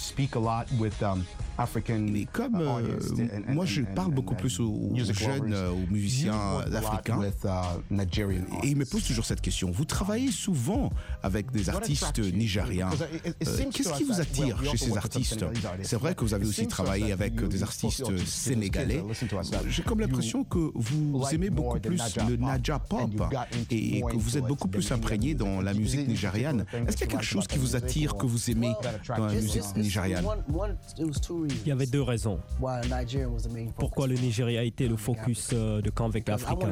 Mais comme moi, je parle beaucoup plus aux jeunes, aux musiciens africains, et ils me posent toujours cette question. Vous travaillez souvent avec des artistes nigériens. Qu'est-ce qui vous attire chez ces artistes? C'est vrai que vous avez aussi travaillé avec des artistes sénégalais. J'ai comme l'impression que vous aimez beaucoup plus le Naija Pop et que vous êtes beaucoup plus imprégné dans la musique nigériane. Est-ce qu'il y a quelque chose qui vous attire, que vous aimez dans la musique nigériane? Il y avait deux raisons. Pourquoi le Nigeria a été le focus de Convict Africa.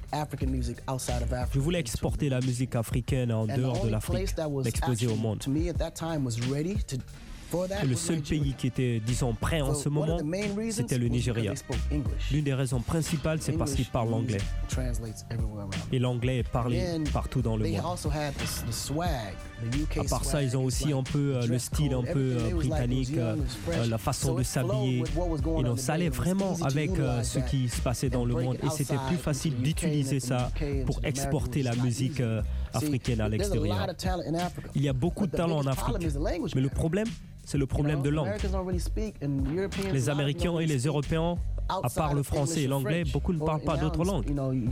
Je voulais exporter la musique africaine en dehors de l'Afrique, l'exposer au monde. Et le seul pays qui était, disons, prêt en ce moment, c'était le Nigeria. L'une des raisons principales, c'est parce qu'ils parlent l'anglais. Et l'anglais est parlé partout dans le monde. À part ça, ils ont aussi un peu le style un peu britannique, la façon de s'habiller. Et donc, ça allait vraiment avec ce qui se passait dans le monde. Et c'était plus facile d'utiliser ça pour exporter la musique africaine à l'extérieur. Il y a beaucoup de talent en Afrique. Mais le problème, c'est le problème de langue. Les Américains et les Européens, à part le français et l'anglais, beaucoup ne parlent pas d'autres langues.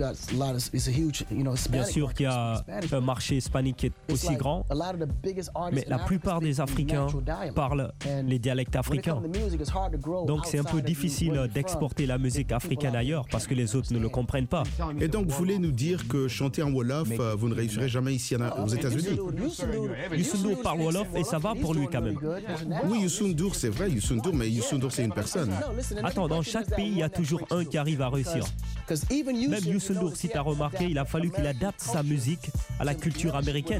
Bien sûr qu'il y a un marché hispanique qui est aussi grand, mais la plupart des Africains parlent les dialectes africains. Donc c'est un peu difficile d'exporter la musique africaine ailleurs parce que les autres ne le comprennent pas. Et donc vous voulez nous dire que chanter en Wolof, vous ne réussirez jamais ici aux États-Unis? Youssou N'Dour parle Wolof et ça va pour lui quand même. Oui, Youssou N'Dour, c'est vrai, Youssou N'Dour, mais Youssou N'Dour, c'est une personne. Attends, dans chaque pays, il y a toujours un qui arrive à réussir. Même Youssou N'Dour, si tu as remarqué, il a fallu qu'il adapte sa musique à la culture américaine.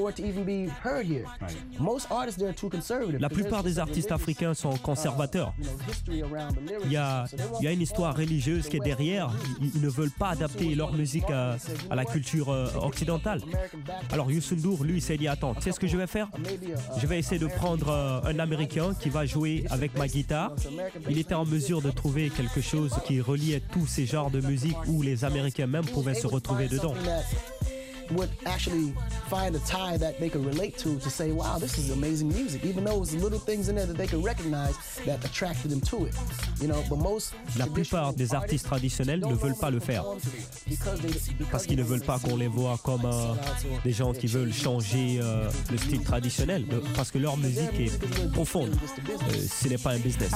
La plupart des artistes africains sont conservateurs. Il y a une histoire religieuse qui est derrière. Ils ne veulent pas adapter leur musique à la culture occidentale. Alors Youssou N'Dour, lui, il s'est dit, attends, tu sais ce que je vais faire? Je vais essayer de prendre un Américain qui va jouer avec ma guitare. Il était en mesure de trouver quelque chose qui reliait tous ces genres de musique où les Américains même pouvaient se retrouver dedans. Would actually find a tie that they could relate to say, wow, this is amazing music, even though it's little things in there that they could recognize that attracted them to it. You know, but most la plupart des artistes traditionnels ne veulent pas le faire parce qu'ils ne veulent pas qu'on les voit comme des gens qui veulent changer le style traditionnel, parce que leur musique est profonde. Ce n'est pas un business.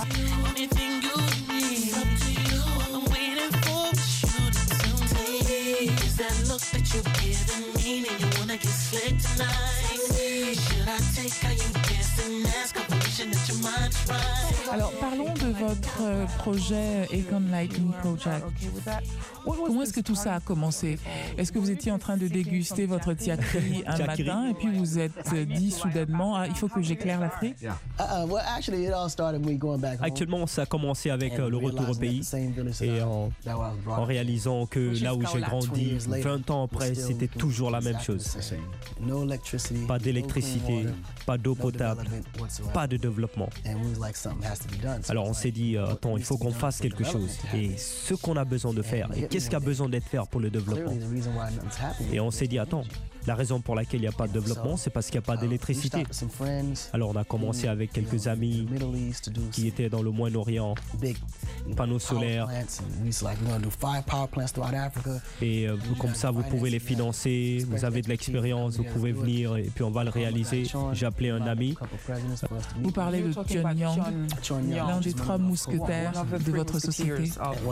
That you're giving me and you wanna get slick tonight. Should I take how you dance and ask a permission that your mind's right? Alors parlons de votre projet Akon Lightning Project. Comment est-ce que tout ça a commencé? Est-ce que vous étiez en train de déguster votre tiakri un matin et puis vous êtes dit soudainement il faut que j'éclaire l'Afrique? Actuellement, ça a commencé avec le retour au pays et en réalisant que là où j'ai grandi, 20 ans après, c'était toujours la même chose. Pas d'électricité, pas d'eau potable, pas de développement. Alors on s'est dit, attends, il faut qu'on fasse quelque chose. Et ce qu'on a besoin de faire, et qu'est-ce qui a besoin d'être fait pour le développement? Et on s'est dit, attends, la raison pour laquelle il n'y a pas de développement, c'est parce qu'il n'y a pas d'électricité. Alors on a commencé avec quelques amis qui étaient dans le Moyen-Orient, panneaux solaires. Et comme ça, vous pouvez les financer, vous avez de l'expérience, vous pouvez venir et puis on va le réaliser. J'ai appelé un ami. Vous parlez de Pyongyang, l'un des 3 mousquetaires de votre société.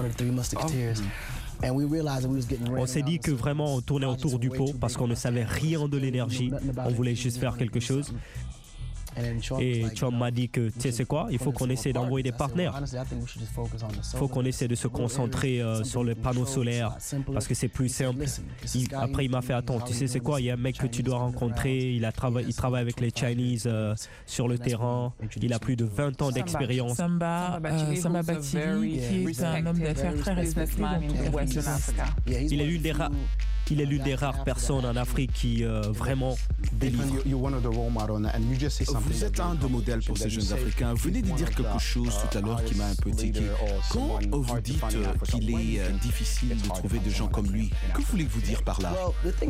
On s'est dit que vraiment on tournait autour du pot parce qu'on ne savait rien de l'énergie, on voulait juste faire quelque chose. Et Chom m'a dit que, tu sais c'est quoi, il faut qu'on essaie d'envoyer des partenaires. Il faut qu'on essaie de se concentrer sur les panneaux solaires parce que c'est plus simple. Après il m'a fait, attends, tu sais c'est quoi, il y a un mec que tu dois rencontrer, il travaille avec les Chinese sur le terrain, il a plus de 20 ans d'expérience. Samba Batiri, qui est un homme d'affaires très respecté dans toute l'Afrique de l'Ouest. Il est l'une des rares personnes en Afrique qui vraiment délivre. Vous êtes un de modèles pour ces jeunes Africains. Vous venez de dire quelque chose tout à l'heure qui m'a un peu tiqué. Quand vous dites qu'il est difficile de trouver des gens comme lui, que voulez-vous dire par là?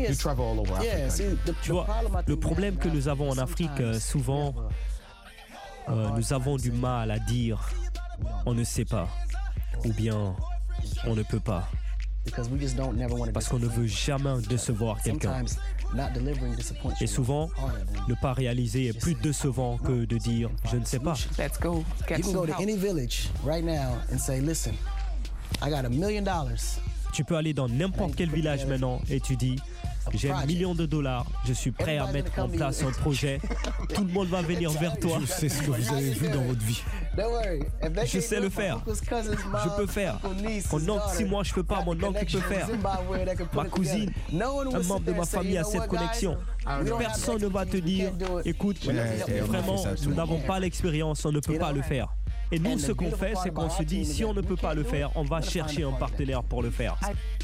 Tu vois, le problème que nous avons en Afrique, souvent, nous avons du mal à dire on ne sait pas ou bien on ne peut pas. Parce qu'on ne veut jamais décevoir quelqu'un. Et souvent, ne pas réaliser est plus décevant que de dire je ne sais pas. You can go to any village right now and say, listen, I got $1 million. Tu peux aller dans n'importe quel village maintenant et tu dis j'ai $1 million, je suis prêt à mettre en place un projet, tout le monde va venir vers toi. Je sais ce que vous avez vu dans votre vie. Je sais le faire. Je peux faire. Mon oncle, si moi je peux pas, mon oncle peut faire. Ma cousine, un membre de ma famille a cette connexion. Personne ne va te dire, écoute, vraiment, nous n'avons pas l'expérience, on ne peut pas le faire. Et nous, ce qu'on fait, c'est qu'on se dit, si on ne peut pas le faire, on va chercher un partenaire pour le faire.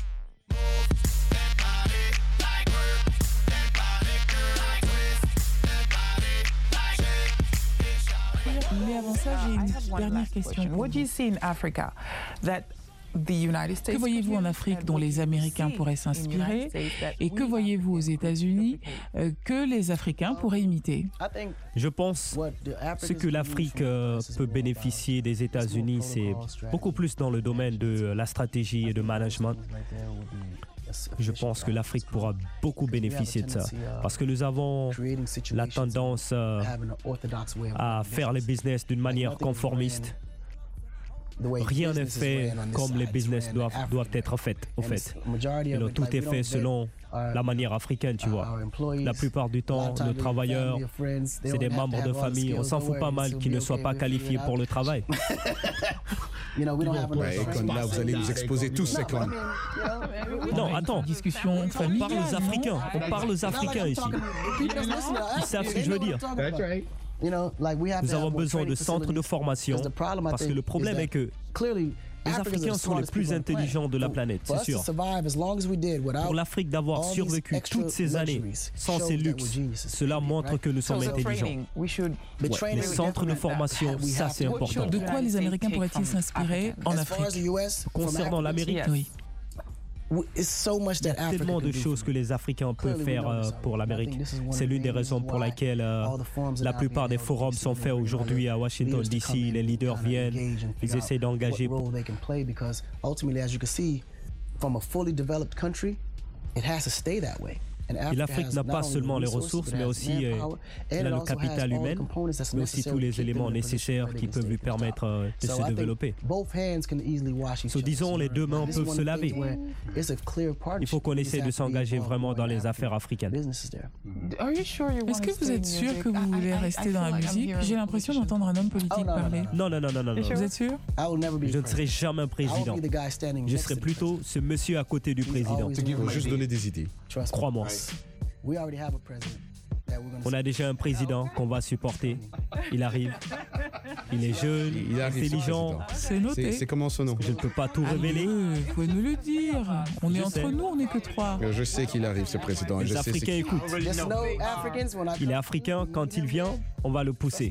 Mais avant ça, j'ai une dernière question. What do you see in Africa that the United States? Que voyez-vous en Afrique dont les Américains pourraient s'inspirer et que voyez-vous aux États-Unis que les Africains pourraient imiter? Je pense ce que l'Afrique peut bénéficier des États-Unis, c'est beaucoup plus dans le domaine de la stratégie et de management. Je pense que l'Afrique pourra beaucoup bénéficier de ça parce que nous avons la tendance à faire les business d'une manière conformiste. Rien n'est fait comme les business doivent être faits, au fait. Tout est fait selon la manière africaine, tu vois. La plupart du temps, nos travailleurs, c'est des membres de famille. On s'en fout pas mal qu'ils ne soient pas qualifiés pour le travail. Econ, là, vous allez vous exposer tous, Econ. Non, attends. Discussion famille. On parle aux Africains. On parle aux Africains ici. Ils savent ce que je veux dire. Nous avons besoin de centres de formation parce que le problème est que les Africains sont les plus intelligents de la planète, c'est sûr. Pour l'Afrique d'avoir survécu toutes ces années sans ces luxes, cela montre que nous sommes intelligents. Les centres de formation, ça c'est important. De quoi les Américains pourraient-ils s'inspirer en Afrique? Concernant l'Amérique, oui. Il y a tellement de choses que les Africains peuvent faire pour l'Amérique. C'est l'une des raisons pour laquelle la plupart des forums sont faits aujourd'hui à Washington DC. Les leaders viennent, ils essayent d'engager. Et l'Afrique n'a pas seulement les ressources, mais aussi elle a le capital humain, mais aussi tous les éléments nécessaires qui peuvent lui permettre de se développer. Disons, les deux mains peuvent se laver. Il faut qu'on essaie de s'engager vraiment dans les affaires africaines. Est-ce que vous êtes sûr que vous voulez rester dans la musique? J'ai l'impression d'entendre un homme politique parler. Non. Vous êtes sûr? Je ne serai jamais un président. Je serai plutôt ce monsieur à côté du président. Ce qui va juste donner des idées. Crois-moi. On a déjà un président qu'on va supporter. Il arrive. Il est jeune, il est intelligent. C'est noté. C'est comment son nom? Je ne peux pas tout révéler. Vous pouvez nous le dire. On est entre nous, on n'est que 3. Je sais qu'il arrive, ce président. Les Africains écoutent. Il est africain. Quand il vient, on va le pousser.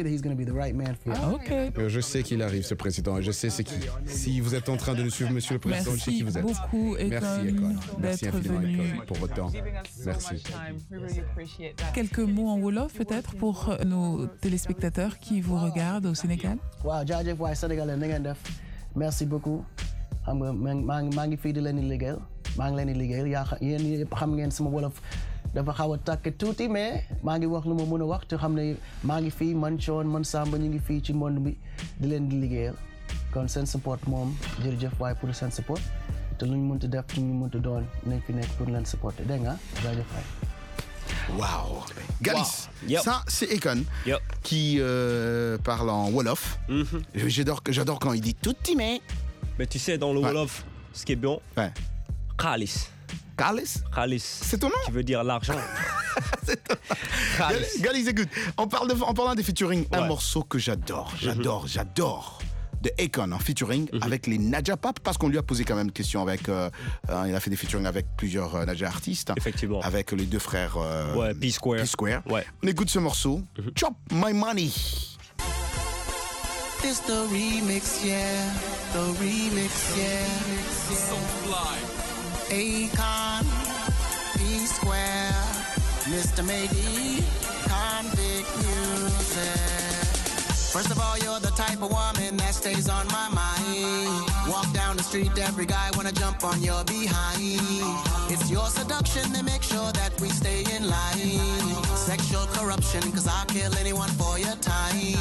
Je sais qu'il arrive, ce président. Et je sais c'est qui. Si vous êtes en train de le suivre, monsieur le président, je sais qui vous êtes. Merci beaucoup, Merci infiniment, venu pour votre temps. Merci. Quelques mots en Wolof peut-être pour nos téléspectateurs qui vous regardent au Sénégal. Merci beaucoup. maa ngi fii di leen di liggéeyal maa ngi leen di liggéeyal yéen yëpp xam ngeen sama wolof dafa xaw a takk tuuti mais maa ngi wax lu ma mën a wax te xam ne maa ngi fii man Thione man Samba ñu ngi fii ci monde bi di leen di liggéeyal kon seen support moom jërëjëf waaye pour seen support te lu ñu mënti def lu ñu mënti doon nañ fi nekk pour leen supporter dégg nga jaajëf waay. Waouh, Galis, ça c'est Econ qui parle en Wolof. J'adore quand il dit tout mais tu sais dans le Wolof, ce qui est bon, Khalis. Khalis, c'est ton nom? Qui veut dire l'argent. Galis, écoute, en parlant des featuring, un morceau que j'adore de Akon en featuring avec les Naja Pop, parce qu'on lui a posé quand même une question avec. Il a fait des featuring avec plusieurs Naja artistes. Effectivement. Avec les deux frères. P-Square. Ouais. On écoute ce morceau. Chop My Money. It's the remix, yeah. The remix, yeah. So fly. Akon, P-Square, Mr. Maybe, Convict Music. First of all, you're the type of woman that stays on my mind. Walk down the street, every guy wanna jump on your behind. It's your seduction that makes sure that we stay in line. Sexual corruption, cause I'll kill anyone for your time.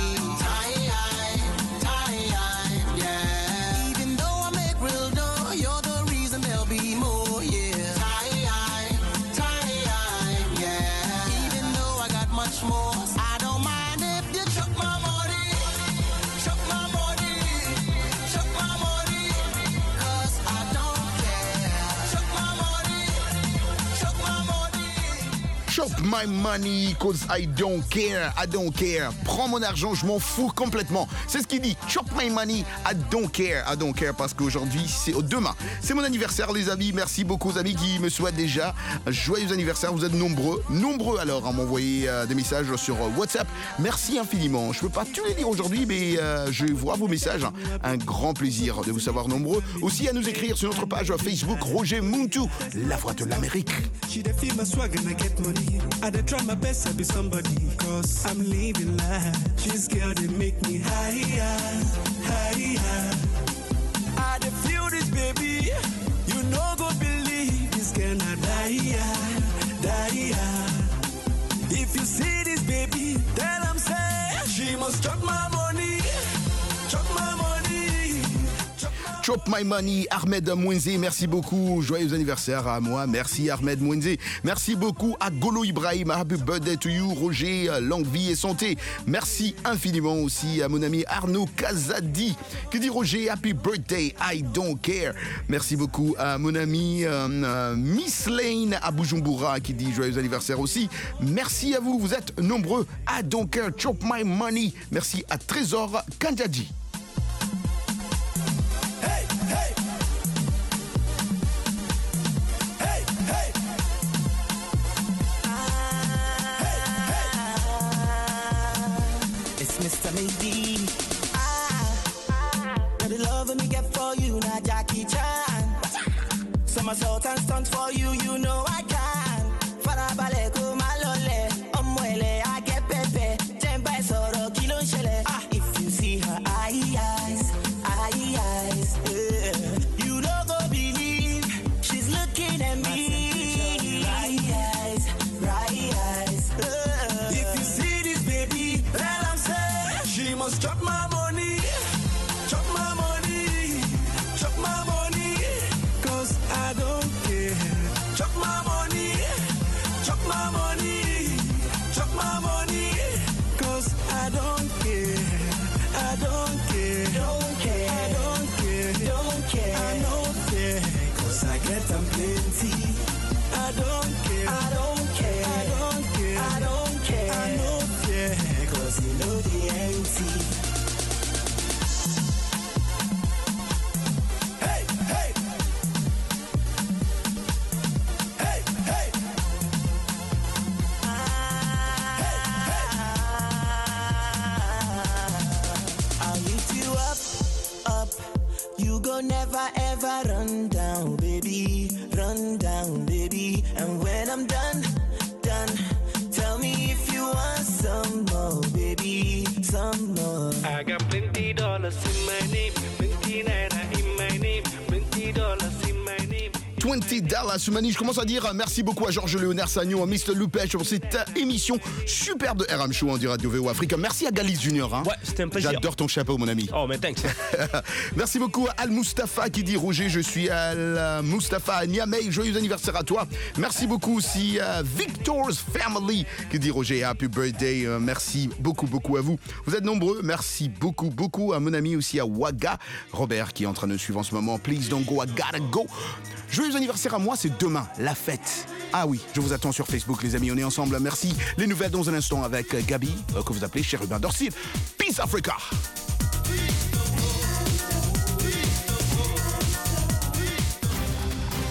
Yeah. Even though I make real dough, you're the reason there'll be more, yeah. Yeah. Even though I got much more, I don't mind if you chuck my money. Chuck my money. Chuck my money. Cause I don't care. Chuck my money. Chuck my money. Chop my money, cause I don't care, I don't care. Prends mon argent, je m'en fous complètement. C'est ce qu'il dit. Chop my money, I don't care, parce qu'aujourd'hui, demain, c'est mon anniversaire, les amis. Merci beaucoup aux amis qui me souhaitent déjà un joyeux anniversaire. Vous êtes nombreux alors à m'envoyer des messages sur WhatsApp. Merci infiniment. Je peux pas tous les dire aujourd'hui, mais je vois vos messages. Un grand plaisir de vous savoir nombreux. Aussi à nous écrire sur notre page Facebook Roger Muntu, la voix de l'Amérique. I done try my best to be somebody, cause I'm living life. She's girl, they make me higher, higher. I done feel this, baby. You know, go believe this girl not die, die. If you see this, baby, then I'm saying she must chop my money, chop my money. Chop My Money, Ahmed Mwenze, merci beaucoup. Joyeux anniversaire à moi. Merci Ahmed Mwenze. Merci beaucoup à Golo Ibrahim. Happy birthday to you, Roger. Longue vie et santé. Merci infiniment aussi à mon ami Arnaud Kazadi qui dit Roger, happy birthday, I don't care. Merci beaucoup à mon ami Miss Lane à Bujumbura qui dit joyeux anniversaire aussi. Merci à vous, vous êtes nombreux. I don't care, Chop My Money. Merci à Trésor Kanjaji. Mr. Maybe, the love me get for you, not Jackie Chan. Somersault and stunts for you, you know I can. Farabale ko malole, omwele I get pepe. Temba soro kilo shele. If you see her eyes, you don't go believe she's looking at me. Right eyes. If you see this baby, then I'm saying she must chop my money, chop my money, chop my money, cause I don't care. Chop my money, chop my money, chop my money, cause I don't care. I don't care, don't care, I don't care, don't care, I don't care, cause I get them plenty. I don't care, I don't care, I don't care, I don't care, I don't care, cause you know the empty. Hey, hey, hey, hey. I'll lift you up. You go never ever run down, baby. Run down, baby. And when I'm done, tell me if you want some more, baby. Some more. I got $20 in my name, 20 naira in my name, $20 in my name. $20 Soumani, je commence à dire merci beaucoup à Georges Léonard Sagnon, à Mr. Loupech pour cette émission superbe de RM Show en direct de VO Afrique. Merci à Galis Junior. Hein. Ouais, c'était un plaisir. J'adore ton chapeau, mon ami. Oh, mais thanks. Merci beaucoup à Al Mustafa qui dit Roger, je suis Al Mustafa à Niamey. Joyeux anniversaire à toi. Merci beaucoup aussi à Victor's Family qui dit Roger, happy birthday. Merci beaucoup à vous. Vous êtes nombreux. Merci beaucoup à mon ami aussi à Waga Robert qui est en train de suivre en ce moment. Please don't go, I gotta go. Joyeux anniversaire à moi, c'est demain, la fête. Ah oui, je vous attends sur Facebook, les amis, on est ensemble. Merci. Les nouvelles dans un instant avec Gabi, que vous appelez Chérubin Dorcil. Peace Africa.